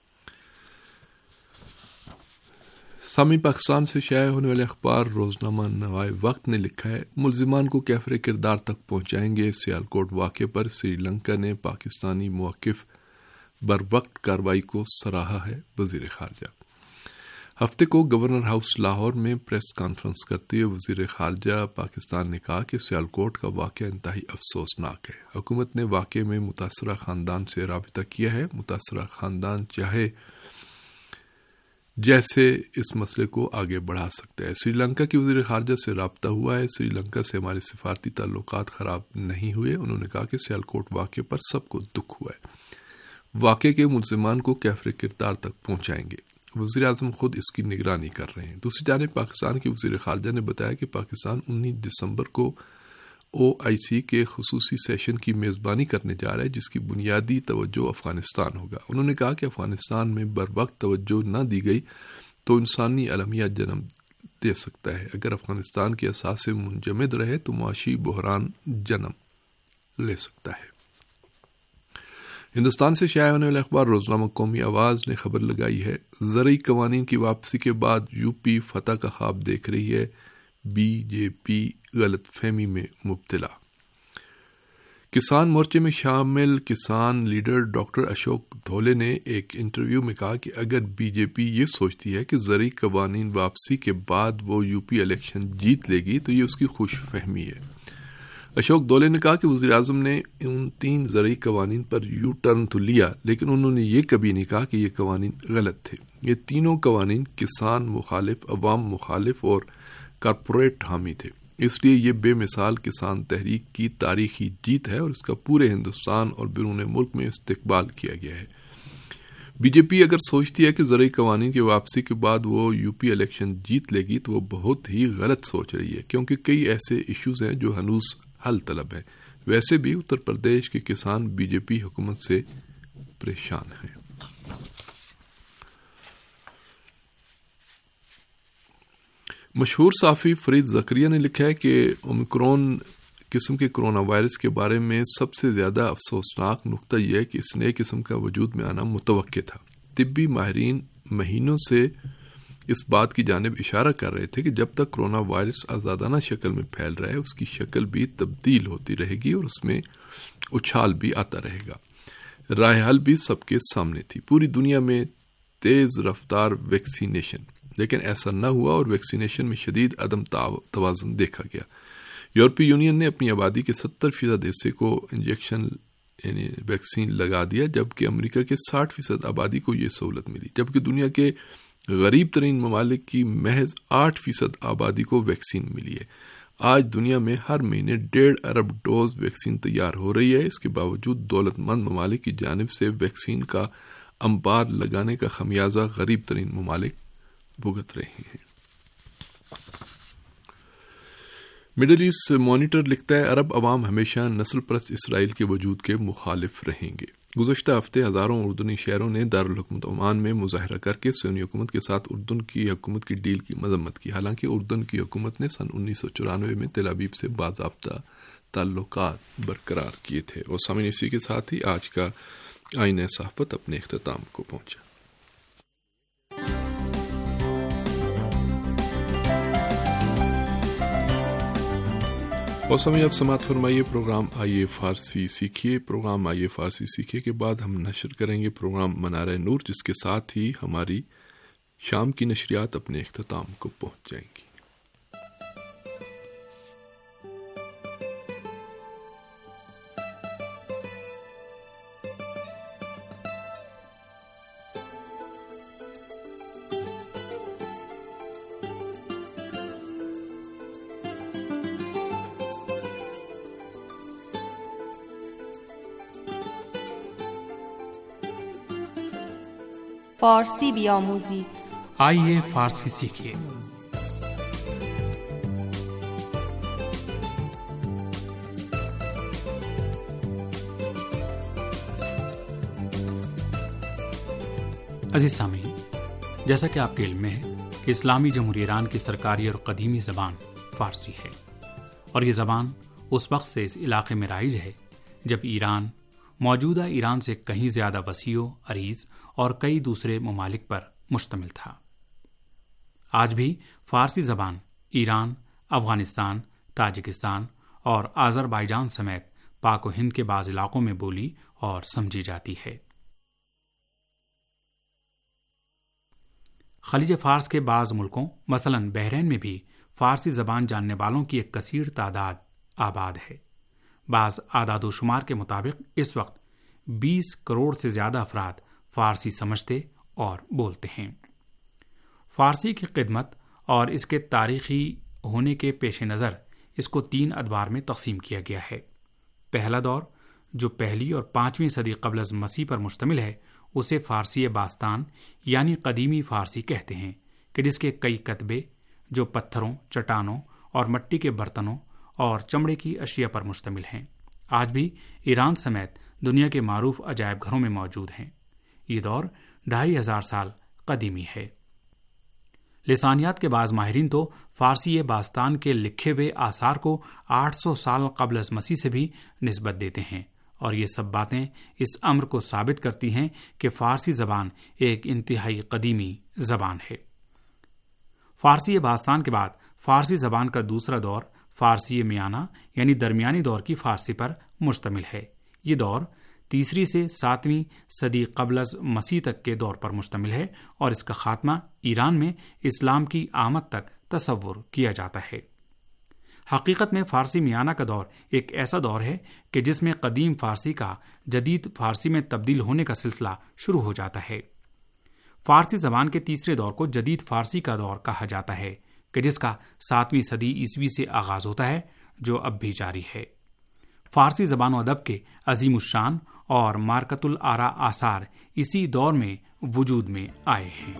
سامعین، پاکستان سے شائع ہونے والے اخبار روزنامہ نوائے وقت نے لکھا ہے ملزمان کو کیفر کردار تک پہنچائیں گے۔ سیالکوٹ واقعے پر سری لنکا نے پاکستانی موقف بر وقت کارروائی کو سراہا ہے۔ وزیر خارجہ ہفتے کو گورنر ہاؤس لاہور میں پریس کانفرنس کرتے ہوئے وزیر خارجہ پاکستان نے کہا کہ سیالکوٹ کا واقعہ انتہائی افسوسناک ہے۔ حکومت نے واقعے میں متاثرہ خاندان سے رابطہ کیا ہے۔ متاثرہ خاندان چاہے جیسے اس مسئلے کو آگے بڑھا سکتا ہے۔ سری لنکا کی وزیر خارجہ سے رابطہ ہوا ہے۔ سری لنکا سے ہمارے سفارتی تعلقات خراب نہیں ہوئے۔ انہوں نے کہا کہ سیالکوٹ واقعے پر سب کو دکھ ہوا ہے۔ واقعے کے ملزمان کو کیفر کردار تک پہنچائیں گے۔ وزیر اعظم خود اس کی نگرانی کر رہے ہیں۔ دوسری جانب پاکستان کے وزیر خارجہ نے بتایا کہ پاکستان انیس دسمبر کو او آئی سی کے خصوصی سیشن کی میزبانی کرنے جا رہا ہے جس کی بنیادی توجہ افغانستان ہوگا۔ انہوں نے کہا کہ افغانستان میں بر وقت توجہ نہ دی گئی تو انسانی المیہ جنم دے سکتا ہے۔ اگر افغانستان کے اثاثے منجمد رہے تو معاشی بحران جنم لے سکتا ہے۔ ہندوستان سے شائع ہونے والے اخبار روزنامہ قومی آواز نے خبر لگائی ہے زرعی قوانین کی واپسی کے بعد یو پی فتح کا خواب دیکھ رہی ہے، بی جے پی غلط فہمی میں مبتلا۔ کسان مورچے میں شامل کسان لیڈر ڈاکٹر اشوک دھولے نے ایک انٹرویو میں کہا کہ اگر بی جے پی یہ سوچتی ہے کہ زرعی قوانین واپسی کے بعد وہ یو پی الیکشن جیت لے گی تو یہ اس کی خوش فہمی ہے۔ اشوک دولے نے کہا کہ وزیر اعظم نے ان تین زرعی قوانین پر یو ٹرن تو لیا، لیکن انہوں نے یہ کبھی نہیں کہا کہ یہ قوانین غلط تھے۔ یہ تینوں قوانین کسان مخالف، عوام مخالف اور کارپوریٹ حامی تھے، اس لیے یہ بے مثال کسان تحریک کی تاریخی جیت ہے اور اس کا پورے ہندوستان اور بیرون ملک میں استقبال کیا گیا ہے۔ بی جے پی اگر سوچتی ہے کہ زرعی قوانین کی واپسی کے بعد وہ یو پی الیکشن جیت لے گی تو وہ بہت ہی غلط سوچ رہی ہے، کیونکہ کئی ایسے ایشوز ہیں جو ہنوز حل طلب ہیں۔ ویسے بھی اتر پردیش کے کسان بی جے پی حکومت سے پریشان ہیں۔ مشہور صحافی فرید زکریا نے لکھا ہے کہ اومیکرون قسم کے کرونا وائرس کے بارے میں سب سے زیادہ افسوسناک نقطہ یہ ہے کہ اس نئے قسم کا وجود میں آنا متوقع تھا۔ طبی ماہرین مہینوں سے اس بات کی جانب اشارہ کر رہے تھے کہ جب تک کرونا وائرس آزادانہ شکل میں پھیل رہا ہے اس کی شکل بھی تبدیل ہوتی رہے گی اور اس میں اچھال بھی آتا رہے گا۔ راہ حل بھی سب کے سامنے تھی، پوری دنیا میں تیز رفتار ویکسینیشن، لیکن ایسا نہ ہوا اور ویکسینیشن میں شدید عدم توازن دیکھا گیا۔ یورپی یونین نے اپنی آبادی کے ستر فیصد حصے کو انجیکشن یعنی ویکسین لگا دیا، جبکہ امریکہ کے ساٹھ فیصد آبادی کو یہ سہولت ملی، جبکہ دنیا کے غریب ترین ممالک کی محض آٹھ فیصد آبادی کو ویکسین ملی ہے۔ آج دنیا میں ہر مہینے ڈیڑھ ارب ڈوز ویکسین تیار ہو رہی ہے۔ اس کے باوجود دولت مند ممالک کی جانب سے ویکسین کا انبار لگانے کا خمیازہ غریب ترین ممالک بھگت رہے ہیں۔ مڈل ایسٹ مانیٹر لکھتا ہے عرب عوام ہمیشہ نسل پرست اسرائیل کے وجود کے مخالف رہیں گے۔ گزشتہ ہفتے ہزاروں اردنی شہروں نے دارالحکومت عمان میں مظاہرہ کر کے سونی حکومت کے ساتھ اردن کی حکومت کی ڈیل کی مذمت کی، حالانکہ اردن کی حکومت نے سن انیس سو چورانوے میں تل ابیب سے باضابطہ تعلقات برقرار کیے تھے۔ اور سامعین اسی کے ساتھ ہی آج کا آئینہ صحافت اپنے اختتام کو پہنچا۔ اور سمجھ اب سماعت فرمائیے پروگرام آئیے فارسی سیکھیے۔ پروگرام آئیے فارسی سیکھیے کے بعد ہم نشر کریں گے پروگرام منارہ نور، جس کے ساتھ ہی ہماری شام کی نشریات اپنے اختتام کو پہنچ جائیں گی۔ فارسی بیاموزید، آئیے فارسی سیکھیے۔ عزیز سامعین، جیسا کہ آپ کے علم میں ہے کہ اسلامی جمہوریہ ایران کی سرکاری اور قدیمی زبان فارسی ہے، اور یہ زبان اس وقت سے اس علاقے میں رائج ہے جب ایران موجودہ ایران سے کہیں زیادہ وسیع و عریض اور کئی دوسرے ممالک پر مشتمل تھا۔ آج بھی فارسی زبان ایران، افغانستان، تاجکستان اور آذربائیجان سمیت پاک و ہند کے بعض علاقوں میں بولی اور سمجھی جاتی ہے۔ خلیج فارس کے بعض ملکوں مثلاً بحرین میں بھی فارسی زبان جاننے والوں کی ایک کثیر تعداد آباد ہے۔ بعض اعداد و شمار کے مطابق اس وقت بیس کروڑ سے زیادہ افراد فارسی سمجھتے اور بولتے ہیں۔ فارسی کی خدمت اور اس کے تاریخی ہونے کے پیش نظر اس کو تین ادوار میں تقسیم کیا گیا ہے۔ پہلا دور جو پہلی اور پانچویں صدی قبل از مسیح پر مشتمل ہے اسے فارسی باستان یعنی قدیمی فارسی کہتے ہیں، کہ جس کے کئی کتبے جو پتھروں، چٹانوں اور مٹی کے برتنوں اور چمڑے کی اشیاء پر مشتمل ہیں، آج بھی ایران سمیت دنیا کے معروف عجائب گھروں میں موجود ہیں۔ یہ دور ڈھائی ہزار سال قدیمی ہے۔ لسانیات کے بعض ماہرین تو فارسی باستان کے لکھے ہوئے آثار کو آٹھ سو سال قبل از مسیح سے بھی نسبت دیتے ہیں، اور یہ سب باتیں اس امر کو ثابت کرتی ہیں کہ فارسی زبان ایک انتہائی قدیمی زبان ہے۔ فارسی باستان کے بعد فارسی زبان کا دوسرا دور فارسی میانہ یعنی درمیانی دور کی فارسی پر مشتمل ہے۔ یہ دور تیسری سے ساتویں صدی قبل از مسیح تک کے دور پر مشتمل ہے، اور اس کا خاتمہ ایران میں اسلام کی آمد تک تصور کیا جاتا ہے۔ حقیقت میں فارسی میانہ کا دور ایک ایسا دور ہے کہ جس میں قدیم فارسی کا جدید فارسی میں تبدیل ہونے کا سلسلہ شروع ہو جاتا ہے۔ فارسی زبان کے تیسرے دور کو جدید فارسی کا دور کہا جاتا ہے، کہ جس کا ساتویں صدی عیسوی سے آغاز ہوتا ہے، جو اب بھی جاری ہے۔ فارسی زبان و ادب کے عظیم الشان اور مارکت الآراء آثار اسی دور میں وجود میں آئے ہیں۔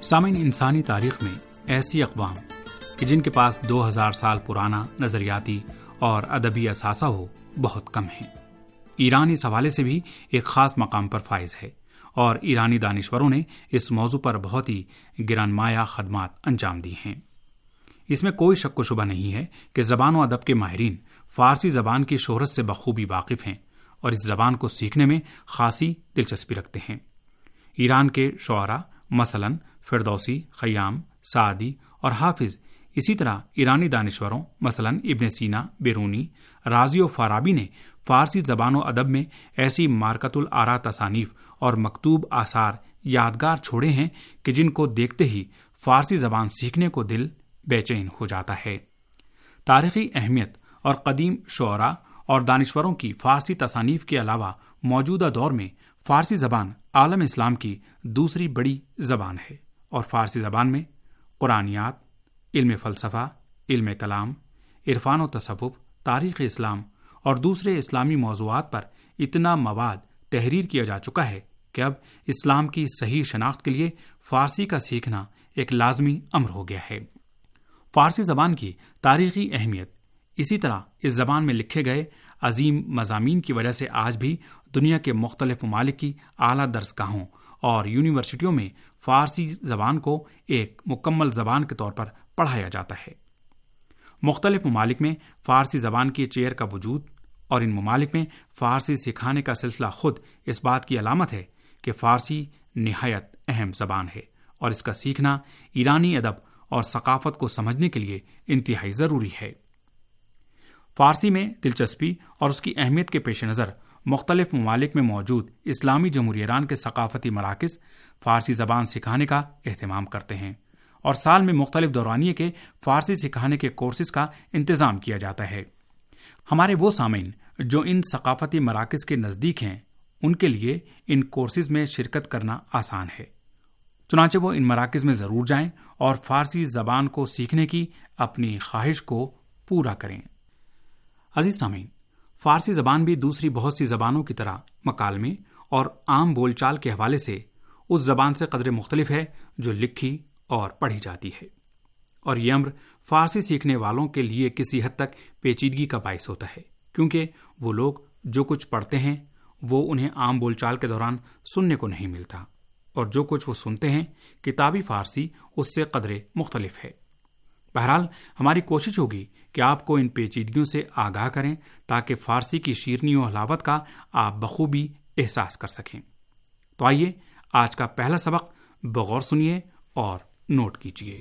سامعین، انسانی تاریخ میں ایسی اقوام کہ جن کے پاس دو ہزار سال پرانا نظریاتی اور ادبی اثاثہ ہو بہت کم ہیں۔ ایران اس حوالے سے بھی ایک خاص مقام پر فائز ہے اور ایرانی دانشوروں نے اس موضوع پر بہت ہی گرانمایہ خدمات انجام دی ہیں۔ اس میں کوئی شک و شبہ نہیں ہے کہ زبان و ادب کے ماہرین فارسی زبان کی شہرت سے بخوبی واقف ہیں اور اس زبان کو سیکھنے میں خاصی دلچسپی رکھتے ہیں۔ ایران کے شعراء مثلاً فردوسی، خیام، سعدی اور حافظ، اسی طرح ایرانی دانشوروں مثلاً ابن سینا، بیرونی، رازی و فارابی نے فارسی زبان و ادب میں ایسی مارکت الآراء تصانیف اور مکتوب آثار یادگار چھوڑے ہیں کہ جن کو دیکھتے ہی فارسی زبان سیکھنے کو دل بے چین ہو جاتا ہے۔ تاریخی اہمیت اور قدیم شعراء اور دانشوروں کی فارسی تصانیف کے علاوہ موجودہ دور میں فارسی زبان عالم اسلام کی دوسری بڑی زبان ہے اور فارسی زبان میں قرآنیات، علم فلسفہ، علم کلام، عرفان و تصوف، تاریخ اسلام اور دوسرے اسلامی موضوعات پر اتنا مواد تحریر کیا جا چکا ہے کہ اب اسلام کی صحیح شناخت کے لیے فارسی کا سیکھنا ایک لازمی امر ہو گیا ہے۔ فارسی زبان کی تاریخی اہمیت اسی طرح اس زبان میں لکھے گئے عظیم مضامین کی وجہ سے آج بھی دنیا کے مختلف ممالک کی اعلیٰ درس گاہوں اور یونیورسٹیوں میں فارسی زبان کو ایک مکمل زبان کے طور پر پڑھایا جاتا ہے۔ مختلف ممالک میں فارسی زبان کی چیئر کا وجود اور ان ممالک میں فارسی سکھانے کا سلسلہ خود اس بات کی علامت ہے کہ فارسی نہایت اہم زبان ہے اور اس کا سیکھنا ایرانی ادب اور ثقافت کو سمجھنے کے لیے انتہائی ضروری ہے۔ فارسی میں دلچسپی اور اس کی اہمیت کے پیش نظر مختلف ممالک میں موجود اسلامی جمہوریہ ایران کے ثقافتی مراکز فارسی زبان سکھانے کا اہتمام کرتے ہیں اور سال میں مختلف دورانیے کے فارسی سکھانے کے کورسز کا انتظام کیا جاتا ہے۔ ہمارے وہ سامعین جو ان ثقافتی مراکز کے نزدیک ہیں، ان کے لیے ان کورسز میں شرکت کرنا آسان ہے، چنانچہ وہ ان مراکز میں ضرور جائیں اور فارسی زبان کو سیکھنے کی اپنی خواہش کو پورا کریں۔ عزیز سامعین، فارسی زبان بھی دوسری بہت سی زبانوں کی طرح مکالمے اور عام بول چال کے حوالے سے اس زبان سے قدرے مختلف ہے جو لکھی اور پڑھی جاتی ہے، اور یہ امر فارسی سیکھنے والوں کے لیے کسی حد تک پیچیدگی کا باعث ہوتا ہے، کیونکہ وہ لوگ جو کچھ پڑھتے ہیں وہ انہیں عام بول چال کے دوران سننے کو نہیں ملتا، اور جو کچھ وہ سنتے ہیں کتابی فارسی اس سے قدرے مختلف ہے۔ بہرحال ہماری کوشش ہوگی کہ آپ کو ان پیچیدگیوں سے آگاہ کریں تاکہ فارسی کی شیرینی و حلاوت کا آپ بخوبی احساس کر سکیں۔ تو آئیے آج کا پہلا سبق بغور سنیے اور نوٹ کیجیے۔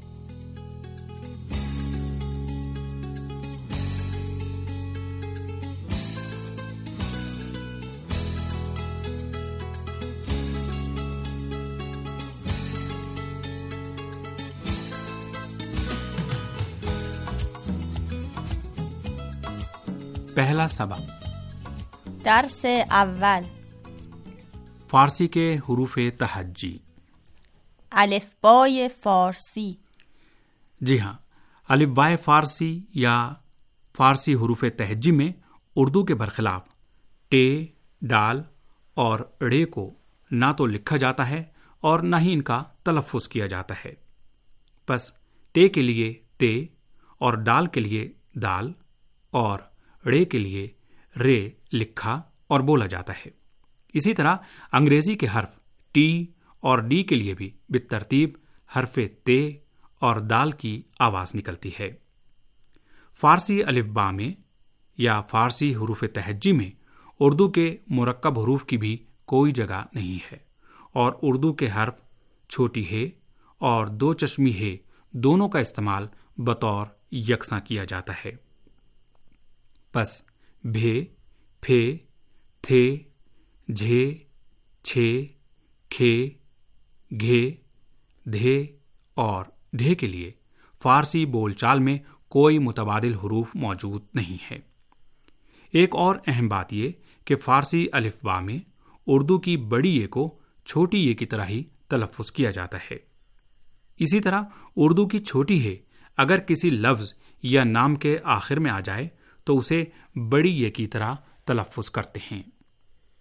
پہلا سبق، درس اول، فارسی کے حروف تہجی۔ الف بای فارسی۔ جی ہاں، الف بائے فارسی یا فارسی حروف تہجی میں اردو کے برخلاف ٹے، ڈال اور ڑے کو نہ تو لکھا جاتا ہے اور نہ ہی ان کا تلفظ کیا جاتا ہے۔ بس ٹے کے لیے تے اور ڈال کے لیے دال اور ڑے کے لیے رے لکھا اور بولا جاتا ہے۔ اسی طرح انگریزی کے حرف ٹی اور ڈی کے لیے بھی بالترتیب حرف تے اور دال کی آواز نکلتی ہے۔ فارسی الف با میں یا فارسی حروف تہجی میں اردو کے مرکب حروف کی بھی کوئی جگہ نہیں ہے، اور اردو کے حرف چھوٹی ہے اور دو چشمی ہے دونوں کا استعمال بطور یکساں کیا جاتا ہے۔ پس بھے، پھے، تھے، جھے، چھے، کھے، گھے، دھے اور ڈھے کے لیے فارسی بول چال میں کوئی متبادل حروف موجود نہیں ہے۔ ایک اور اہم بات یہ کہ فارسی الف با میں اردو کی بڑی یہ کو چھوٹی یہ کی طرح ہی تلفظ کیا جاتا ہے۔ اسی طرح اردو کی چھوٹی ہے اگر کسی لفظ یا نام کے آخر میں آ جائے تو اسے بڑی یہ کی طرح تلفظ کرتے ہیں۔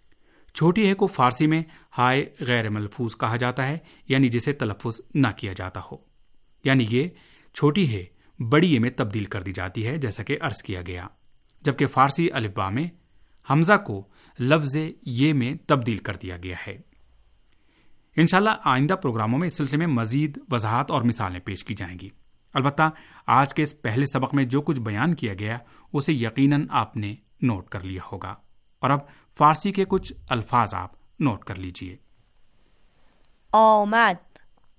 چھوٹی ہے کو فارسی میں ہائے غیر ملفوظ کہا جاتا ہے، یعنی جسے تلفظ نہ کیا جاتا ہو، یعنی یہ چھوٹی ہے بڑی میں تبدیل کر دی جاتی ہے جیسا کہ عرض کیا گیا، جبکہ فارسی الف با میں حمزہ کو لفظ یہ میں تبدیل کر دیا گیا ہے۔ انشاءاللہ آئندہ پروگراموں میں اس سلسلے میں مزید وضاحت اور مثالیں پیش کی جائیں گی۔ البتہ آج کے اس پہلے سبق میں جو کچھ بیان کیا گیا اسے یقیناً آپ نے نوٹ کر لیا ہوگا، اور اب فارسی کے کچھ الفاظ آپ نوٹ کر لیجئے۔ آمد،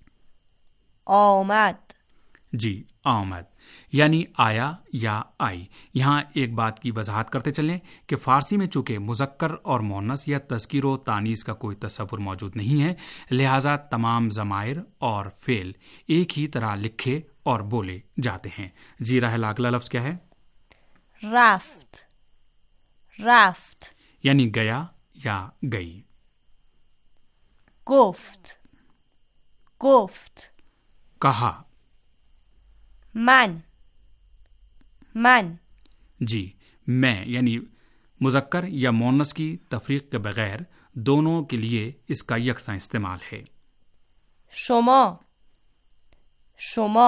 آمد، جی آمد یعنی آیا یا آئی۔ یہاں ایک بات کی وضاحت کرتے چلیں کہ فارسی میں چونکہ مذکر اور مؤنث یا تذکیر و تانیث کا کوئی تصور موجود نہیں ہے، لہٰذا تمام ضمائر اور فعل ایک ہی طرح لکھے اور بولے جاتے ہیں۔ جی راحل اگلا لفظ کیا ہے؟ رفت، رفت یعنی گیا یا گئی۔ گفت، گفت کہا۔ من، من جی میں یعنی مذکر یا مؤنث کی تفریق کے بغیر دونوں کے لیے اس کا یکساں استعمال ہے۔ شما، شما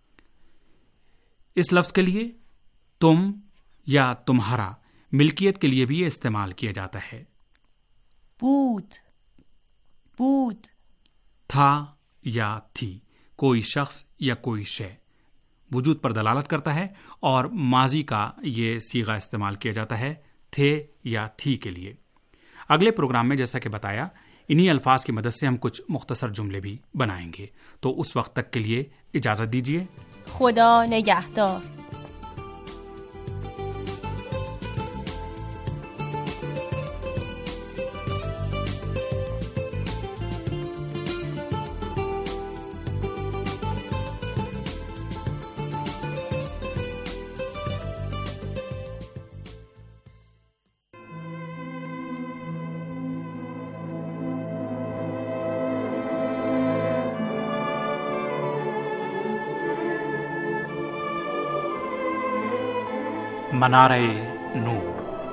اس لفظ کے لیے تم یا تمہارا ملکیت کے لیے بھی یہ استعمال کیا جاتا ہے۔ بود، بود تھا یا تھی، کوئی شخص یا کوئی شے وجود پر دلالت کرتا ہے، اور ماضی کا یہ صیغہ استعمال کیا جاتا ہے تھے یا تھی کے لیے۔ اگلے پروگرام میں جیسا کہ بتایا انہی الفاظ کی مدد سے ہم کچھ مختصر جملے بھی بنائیں گے، تو اس وقت تک کے لیے اجازت دیجیے۔ خدا نگہدار۔ منارہ نور۔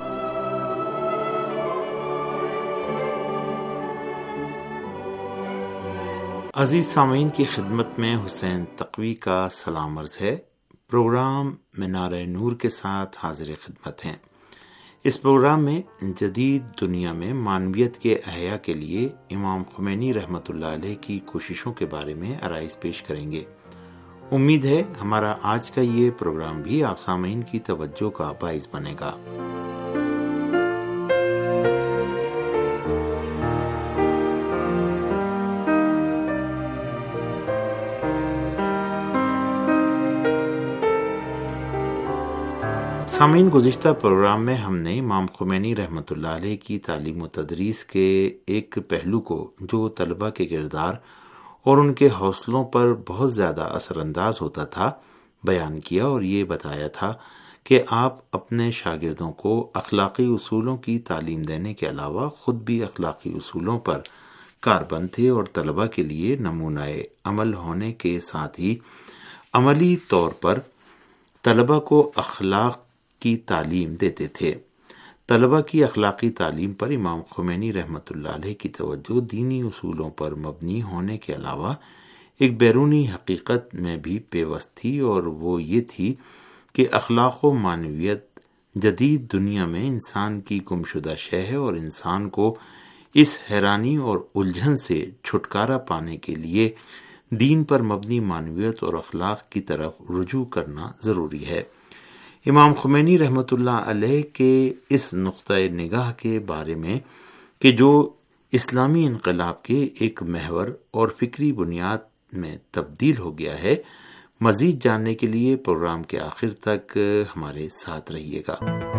عزیز سامعین کی خدمت میں حسین تقوی کا سلام عرض ہے۔ پروگرام منارہ نور کے ساتھ حاضر خدمت ہیں۔ اس پروگرام میں جدید دنیا میں معنویت کے احیاء کے لیے امام خمینی رحمۃ اللہ علیہ کی کوششوں کے بارے میں آرائز پیش کریں گے۔ امید ہے ہمارا آج کا یہ پروگرام بھی آپ سامعین کی توجہ کا باعث بنے گا۔ سامعین، گزشتہ پروگرام میں ہم نے امام خمینی رحمۃ اللہ علیہ کی تعلیم و تدریس کے ایک پہلو کو، جو طلبہ کے کردار اور ان کے حوصلوں پر بہت زیادہ اثر انداز ہوتا تھا، بیان کیا، اور یہ بتایا تھا کہ آپ اپنے شاگردوں کو اخلاقی اصولوں کی تعلیم دینے کے علاوہ خود بھی اخلاقی اصولوں پر کاربند تھے، اور طلبہ کے لیے نمونہ عمل ہونے کے ساتھ ہی عملی طور پر طلبہ کو اخلاق کی تعلیم دیتے تھے۔ طلبہ کی اخلاقی تعلیم پر امام خمینی رحمۃ اللہ علیہ کی توجہ دینی اصولوں پر مبنی ہونے کے علاوہ ایک بیرونی حقیقت میں بھی پیوست تھی، اور وہ یہ تھی کہ اخلاق و معنویت جدید دنیا میں انسان کی گمشدہ شے ہے، اور انسان کو اس حیرانی اور الجھن سے چھٹکارا پانے کے لیے دین پر مبنی معنویت اور اخلاق کی طرف رجوع کرنا ضروری ہے۔ امام خمینی رحمۃ اللہ علیہ کے اس نقطۂ نگاہ کے بارے میں کہ جو اسلامی انقلاب کے ایک محور اور فکری بنیاد میں تبدیل ہو گیا ہے، مزید جاننے کے لیے پروگرام کے آخر تک ہمارے ساتھ رہیے گا۔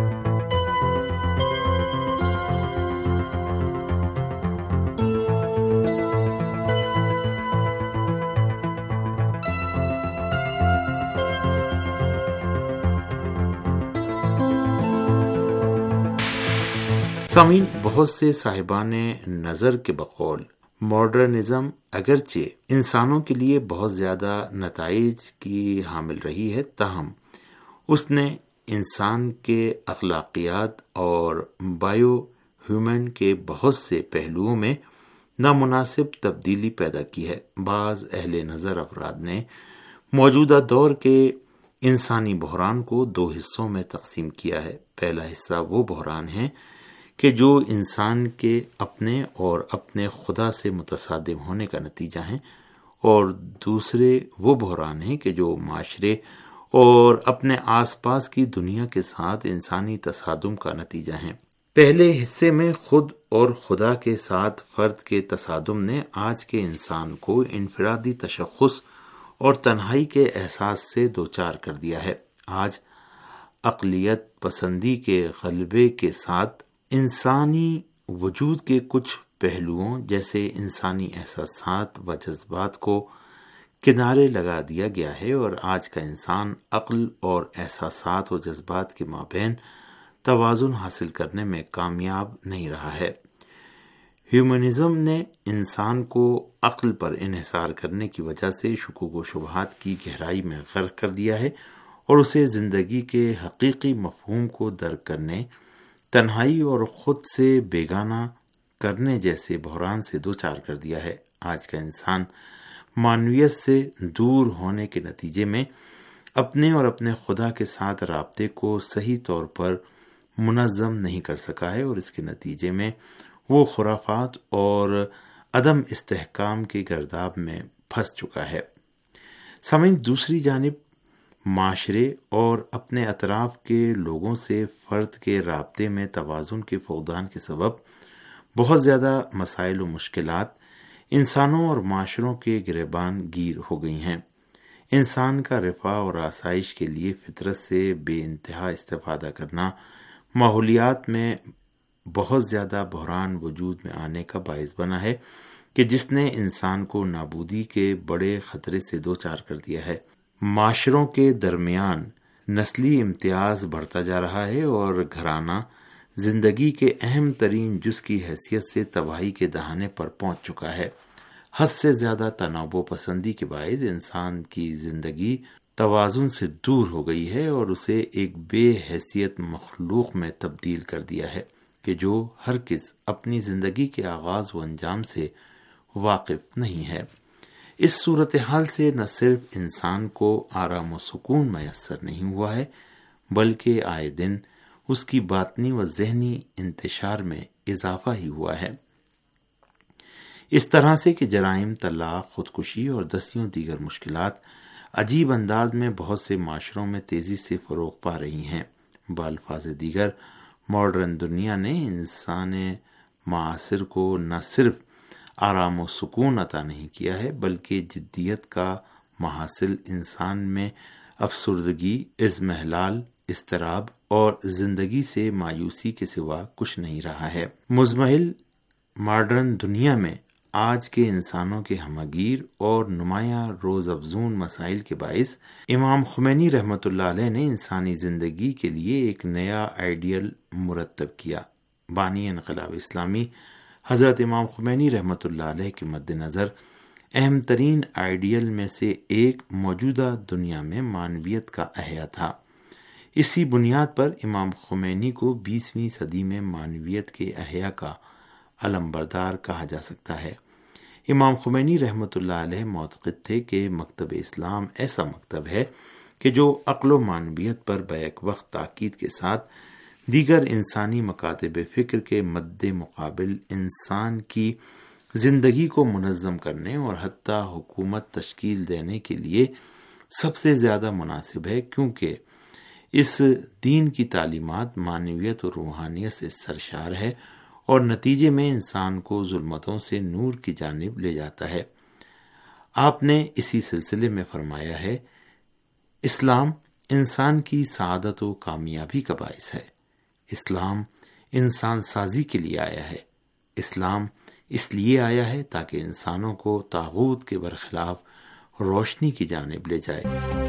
سامعین، بہت سے صاحبان نظر کے بقول ماڈرنزم اگرچہ انسانوں کے لیے بہت زیادہ نتائج کی حامل رہی ہے، تاہم اس نے انسان کے اخلاقیات اور بایو ہیومن کے بہت سے پہلوؤں میں نامناسب تبدیلی پیدا کی ہے۔ بعض اہل نظر افراد نے موجودہ دور کے انسانی بحران کو دو حصوں میں تقسیم کیا ہے۔ پہلا حصہ وہ بحران ہے کہ جو انسان کے اپنے اور اپنے خدا سے متصادم ہونے کا نتیجہ ہیں، اور دوسرے وہ بحران ہیں کہ جو معاشرے اور اپنے آس پاس کی دنیا کے ساتھ انسانی تصادم کا نتیجہ ہیں۔ پہلے حصے میں خود اور خدا کے ساتھ فرد کے تصادم نے آج کے انسان کو انفرادی تشخص اور تنہائی کے احساس سے دوچار کر دیا ہے۔ آج اقلیت پسندی کے غلبے کے ساتھ انسانی وجود کے کچھ پہلوؤں جیسے انسانی احساسات و جذبات کو کنارے لگا دیا گیا ہے، اور آج کا انسان عقل اور احساسات و جذبات کے مابین توازن حاصل کرنے میں کامیاب نہیں رہا ہے۔ ہیومنزم نے انسان کو عقل پر انحصار کرنے کی وجہ سے شکوک و شبہات کی گہرائی میں غرق کر دیا ہے، اور اسے زندگی کے حقیقی مفہوم کو درک کرنے، تنہائی اور خود سے بیگانہ کرنے جیسے بحران سے دوچار کر دیا ہے۔ آج کا انسان معنویت سے دور ہونے کے نتیجے میں اپنے اور اپنے خدا کے ساتھ رابطے کو صحیح طور پر منظم نہیں کر سکا ہے، اور اس کے نتیجے میں وہ خرافات اور عدم استحکام کے گرداب میں پھنس چکا ہے۔ سامعین، دوسری جانب معاشرے اور اپنے اطراف کے لوگوں سے فرد کے رابطے میں توازن کے فقدان کے سبب بہت زیادہ مسائل و مشکلات انسانوں اور معاشروں کے گریبان گیر ہو گئی ہیں۔ انسان کا رفاہ اور آسائش کے لیے فطرت سے بے انتہا استفادہ کرنا ماحولیات میں بہت زیادہ بحران وجود میں آنے کا باعث بنا ہے کہ جس نے انسان کو نابودی کے بڑے خطرے سے دوچار کر دیا ہے۔ معاشروں کے درمیان نسلی امتیاز بڑھتا جا رہا ہے، اور گھرانہ زندگی کے اہم ترین جز کی حیثیت سے تباہی کے دہانے پر پہنچ چکا ہے۔ حد سے زیادہ تنوع پسندی کے باعث انسان کی زندگی توازن سے دور ہو گئی ہے، اور اسے ایک بے حیثیت مخلوق میں تبدیل کر دیا ہے کہ جو ہرگز اپنی زندگی کے آغاز و انجام سے واقف نہیں ہے۔ اس صورتحال سے نہ صرف انسان کو آرام و سکون میسر نہیں ہوا ہے، بلکہ آئے دن اس کی باطنی و ذہنی انتشار میں اضافہ ہی ہوا ہے، اس طرح سے کہ جرائم، طلاق، خودکشی اور دسیوں دیگر مشکلات عجیب انداز میں بہت سے معاشروں میں تیزی سے فروغ پا رہی ہیں۔ بالفاظ دیگر، ماڈرن دنیا نے انسان معاصر کو نہ صرف آرام و سکون عطا نہیں کیا ہے، بلکہ جدیت کا محاصل انسان میں افسردگی، اضمحلال، اضطراب اور زندگی سے مایوسی کے سوا کچھ نہیں رہا ہے۔ مزمحل ماڈرن دنیا میں آج کے انسانوں کے ہمگیر اور نمایاں روز افزون مسائل کے باعث امام خمینی رحمۃ اللہ علیہ نے انسانی زندگی کے لیے ایک نیا آئیڈیل مرتب کیا۔ بانی انقلاب اسلامی حضرت امام خمینی رحمۃ اللہ علیہ کے مد نظر اہم ترین آئیڈیل میں سے ایک موجودہ دنیا میں معنویت کا احیا تھا۔ اسی بنیاد پر امام خمینی کو بیسویں صدی میں معنویت کے احیا کا علمبردار کہا جا سکتا ہے۔ امام خمینی رحمۃ اللہ علیہ معتقد تھے کہ مکتب اسلام ایسا مکتب ہے کہ جو عقل و معنویت پر بیک وقت تاکید کے ساتھ دیگر انسانی مکاتب فکر کے مد مقابل انسان کی زندگی کو منظم کرنے اور حتیٰ حکومت تشکیل دینے کے لیے سب سے زیادہ مناسب ہے، کیونکہ اس دین کی تعلیمات معنویت اور روحانیت سے سرشار ہے اور نتیجے میں انسان کو ظلمتوں سے نور کی جانب لے جاتا ہے۔ آپ نے اسی سلسلے میں فرمایا ہے، اسلام انسان کی سعادت و کامیابی کا باعث ہے، اسلام انسان سازی کے لیے آیا ہے، اسلام اس لیے آیا ہے تاکہ انسانوں کو طاغوت کے برخلاف روشنی کی جانب لے جائے۔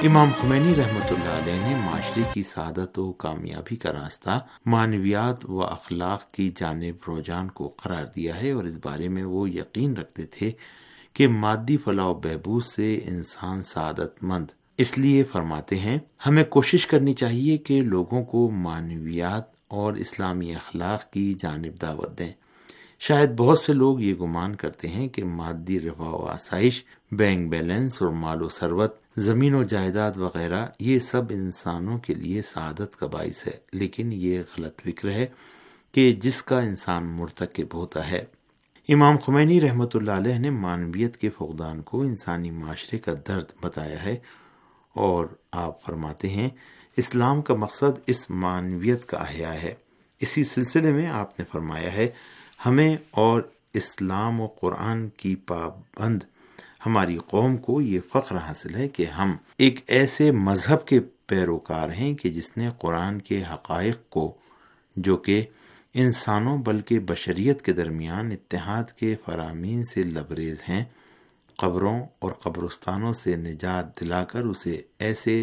امام خمینی رحمۃ اللہ علیہ نے معاشرے کی سعادت و کامیابی کا راستہ معنویات و اخلاق کی جانب رجحان کو قرار دیا ہے، اور اس بارے میں وہ یقین رکھتے تھے کہ مادی فلاح و بہبود سے انسان سعادت مند اس لیے فرماتے ہیں ہمیں کوشش کرنی چاہیے کہ لوگوں کو معنویات اور اسلامی اخلاق کی جانب دعوت دیں۔ شاید بہت سے لوگ یہ گمان کرتے ہیں کہ مادی رفاہ و آسائش، بینک بیلنس اور مال و ثروت، زمین و جائیداد وغیرہ یہ سب انسانوں کے لیے سعادت کا باعث ہے، لیکن یہ غلط فکر ہے کہ جس کا انسان مرتکب ہوتا ہے۔ امام خمینی رحمۃ اللہ علیہ نے معنویت کے فقدان کو انسانی معاشرے کا درد بتایا ہے، اور آپ فرماتے ہیں اسلام کا مقصد اس معنویت کا احیاء ہے۔ اسی سلسلے میں آپ نے فرمایا ہے ہمیں اور اسلام و قرآن کی پابند ہماری قوم کو یہ فخر حاصل ہے کہ ہم ایک ایسے مذہب کے پیروکار ہیں کہ جس نے قرآن کے حقائق کو، جو کہ انسانوں بلکہ بشریت کے درمیان اتحاد کے فرامین سے لبریز ہیں، قبروں اور قبرستانوں سے نجات دلا کر اسے ایسے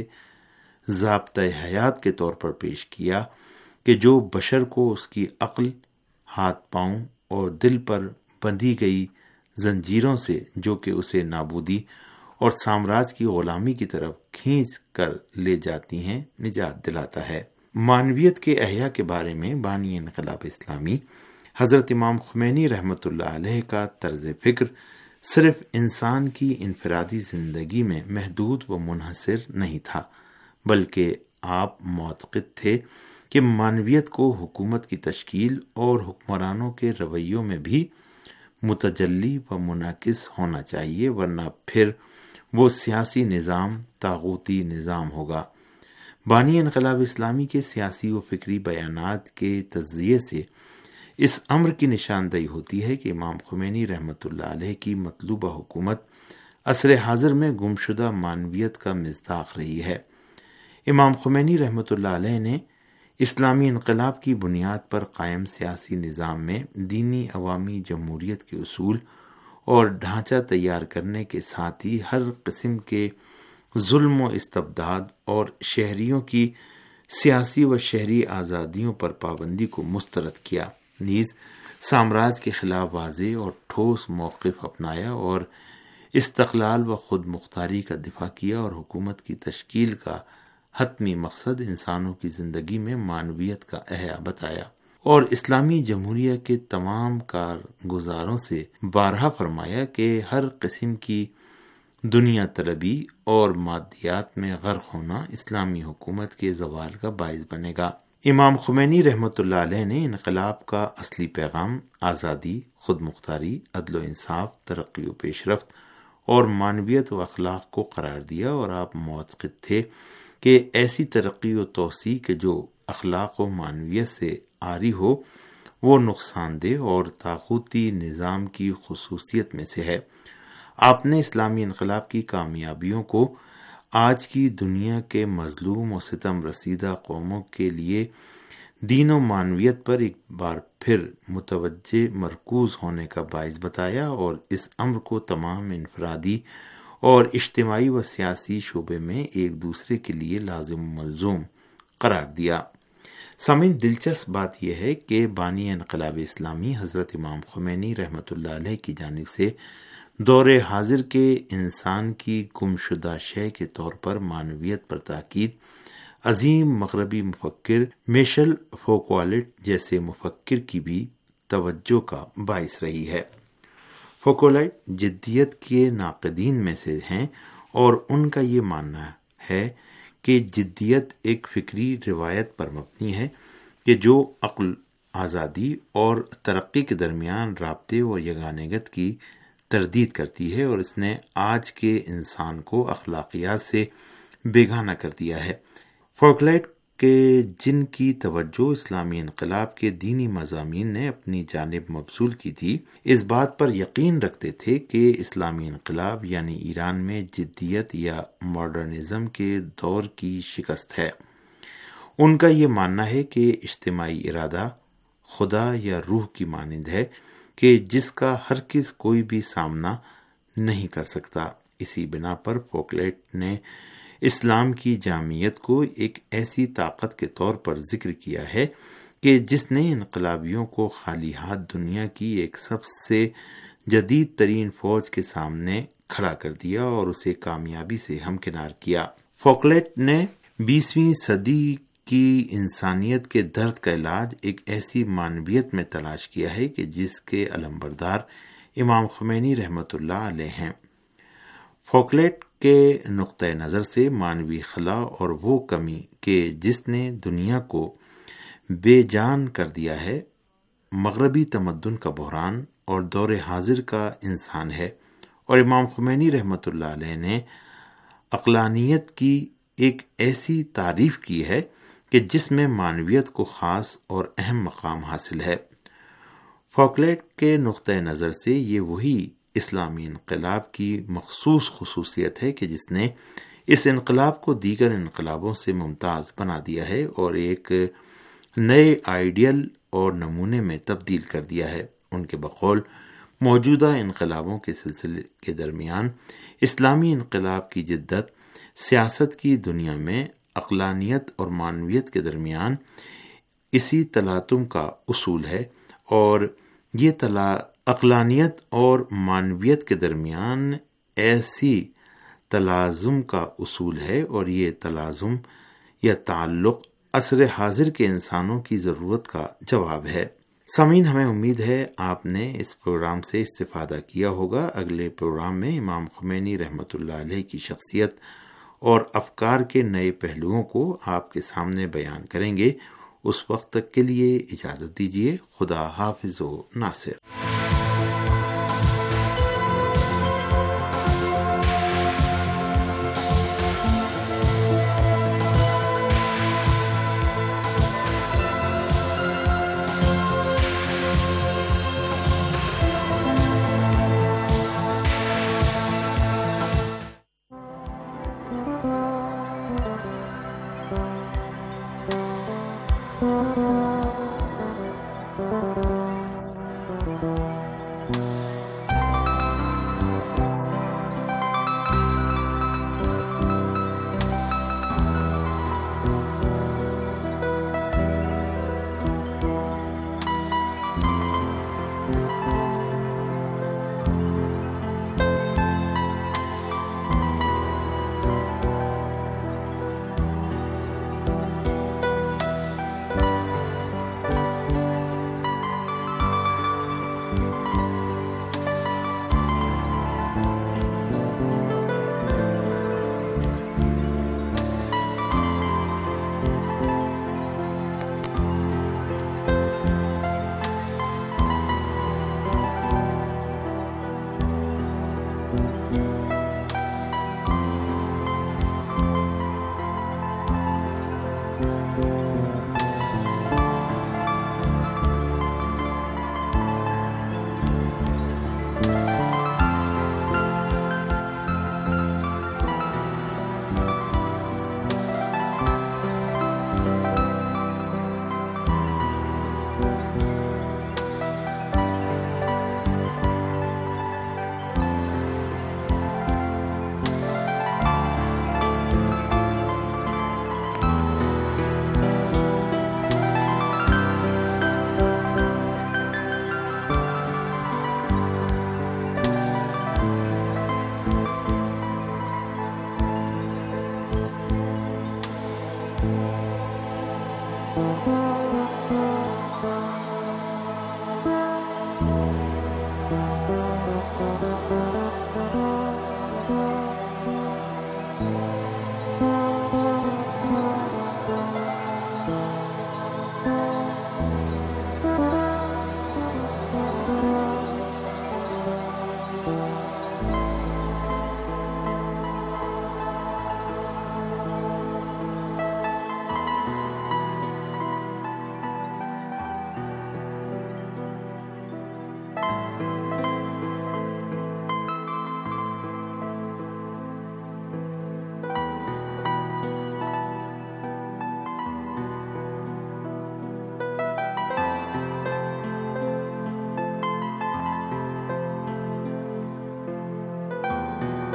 ضابطۂ حیات کے طور پر پیش کیا کہ جو بشر کو اس کی عقل، ہاتھ پاؤں اور دل پر بندھی گئی زنجیروں سے، جو کہ اسے نابودی اور سامراج کی غلامی کی طرف کھینچ کر لے جاتی ہیں، نجات دلاتا ہے۔ معنویت کے احیاء کے بارے میں بانی انقلاب اسلامی حضرت امام خمینی رحمۃ اللہ علیہ کا طرز فکر صرف انسان کی انفرادی زندگی میں محدود و منحصر نہیں تھا، بلکہ آپ معتقد تھے کہ معنویت کو حکومت کی تشکیل اور حکمرانوں کے رویوں میں بھی متجلی و منعکس ہونا چاہیے، ورنہ پھر وہ سیاسی نظام طاغوتی نظام ہوگا۔ بانی انقلاب اسلامی کے سیاسی و فکری بیانات کے تجزیے سے اس امر کی نشاندہی ہوتی ہے کہ امام خمینی رحمۃ اللہ علیہ کی مطلوبہ حکومت عصر حاضر میں گمشدہ معنویت کا مصداق رہی ہے۔ امام خمینی رحمۃ اللہ علیہ نے اسلامی انقلاب کی بنیاد پر قائم سیاسی نظام میں دینی عوامی جمہوریت کے اصول اور ڈھانچہ تیار کرنے کے ساتھ ہی ہر قسم کے ظلم و استبداد اور شہریوں کی سیاسی و شہری آزادیوں پر پابندی کو مسترد کیا، نیز سامراج کے خلاف واضح اور ٹھوس موقف اپنایا اور استقلال و خود مختاری کا دفاع کیا، اور حکومت کی تشکیل کا حتمی مقصد انسانوں کی زندگی میں معنویت کا احیاء بتایا، اور اسلامی جمہوریہ کے تمام کارگزاروں سے بارہا فرمایا کہ ہر قسم کی دنیا طلبی اور مادیات میں غرق ہونا اسلامی حکومت کے زوال کا باعث بنے گا۔ امام خمینی رحمۃ اللہ علیہ نے انقلاب کا اصلی پیغام آزادی، خود مختاری، عدل و انصاف، ترقی و پیش رفت اور معنویت و اخلاق کو قرار دیا، اور آپ معتقد تھے کہ ایسی ترقی و توسیع کے جو اخلاق و معنویت سے عاری ہو وہ نقصان دہ اور طاغوتی نظام کی خصوصیت میں سے ہے۔ آپ نے اسلامی انقلاب کی کامیابیوں کو آج کی دنیا کے مظلوم و ستم رسیدہ قوموں کے لیے دین و معنویت پر ایک بار پھر متوجہ مرکوز ہونے کا باعث بتایا، اور اس امر کو تمام انفرادی اور اجتماعی و سیاسی شعبے میں ایک دوسرے کے لیے لازم و ملزوم قرار دیا۔ سامعین، دلچسپ بات یہ ہے کہ بانی انقلاب اسلامی حضرت امام خمینی رحمۃ اللہ علیہ کی جانب سے دور حاضر کے انسان کی گمشدہ شے کے طور پر معنویت پر تاکید عظیم مغربی مفکر میشل فوکوالٹ جیسے مفکر کی بھی توجہ کا باعث رہی ہے۔ فوکوالٹ جدیت کے ناقدین میں سے ہیں، اور ان کا یہ ماننا ہے کہ جدیت ایک فکری روایت پر مبنی ہے کہ جو عقل، آزادی اور ترقی کے درمیان رابطے اور یگانگت کی تردید کرتی ہے، اور اس نے آج کے انسان کو اخلاقیات سے بیگانہ کر دیا ہے۔ فوکوالٹ کے جن کی توجہ اسلامی انقلاب کے دینی مضامین نے اپنی جانب مبذول کی تھی، اس بات پر یقین رکھتے تھے کہ اسلامی انقلاب یعنی ایران میں جدیت یا ماڈرنزم کے دور کی شکست ہے۔ ان کا یہ ماننا ہے کہ اجتماعی ارادہ خدا یا روح کی مانند ہے کہ جس کا ہرگز کوئی بھی سامنا نہیں کر سکتا۔ اسی بنا پر فوکوالٹ نے اسلام کی جامعیت کو ایک ایسی طاقت کے طور پر ذکر کیا ہے کہ جس نے انقلابیوں کو خالی ہاتھ دنیا کی ایک سب سے جدید ترین فوج کے سامنے کھڑا کر دیا اور اسے کامیابی سے ہمکنار کیا۔ فوکلیٹ نے بیسویں صدی کی انسانیت کے درد کا علاج ایک ایسی معنویت میں تلاش کیا ہے کہ جس کے علمبردار امام خمینی رحمۃ اللہ علیہ ہیں۔ فوکلیٹ کے نقطہ نظر سے مانوی خلا اور وہ کمی کہ جس نے دنیا کو بے جان کر دیا ہے، مغربی تمدن کا بحران اور دور حاضر کا انسان ہے، اور امام خمینی رحمۃ اللہ علیہ نے عقلانیت کی ایک ایسی تعریف کی ہے کہ جس میں معنویت کو خاص اور اہم مقام حاصل ہے۔ فوکلیٹ کے نقطہ نظر سے یہ وہی اسلامی انقلاب کی مخصوص خصوصیت ہے کہ جس نے اس انقلاب کو دیگر انقلابوں سے ممتاز بنا دیا ہے اور ایک نئے آئیڈیل اور نمونے میں تبدیل کر دیا ہے۔ ان کے بقول موجودہ انقلابوں کے سلسلے کے درمیان اسلامی انقلاب کی جدت سیاست کی دنیا میں عقلانیت اور معنویت کے درمیان اسی تلاطم کا اصول ہے، اور یہ تلا عقلانیت اور معنویت کے درمیان ایسی تلازم کا اصول ہے، اور یہ تلازم یا تعلق عصر حاضر کے انسانوں کی ضرورت کا جواب ہے۔ سامعین، ہمیں امید ہے آپ نے اس پروگرام سے استفادہ کیا ہوگا۔ اگلے پروگرام میں امام خمینی رحمۃ اللہ علیہ کی شخصیت اور افکار کے نئے پہلوؤں کو آپ کے سامنے بیان کریں گے۔ اس وقت تک کے لیے اجازت دیجیے۔ خدا حافظ و ناصر۔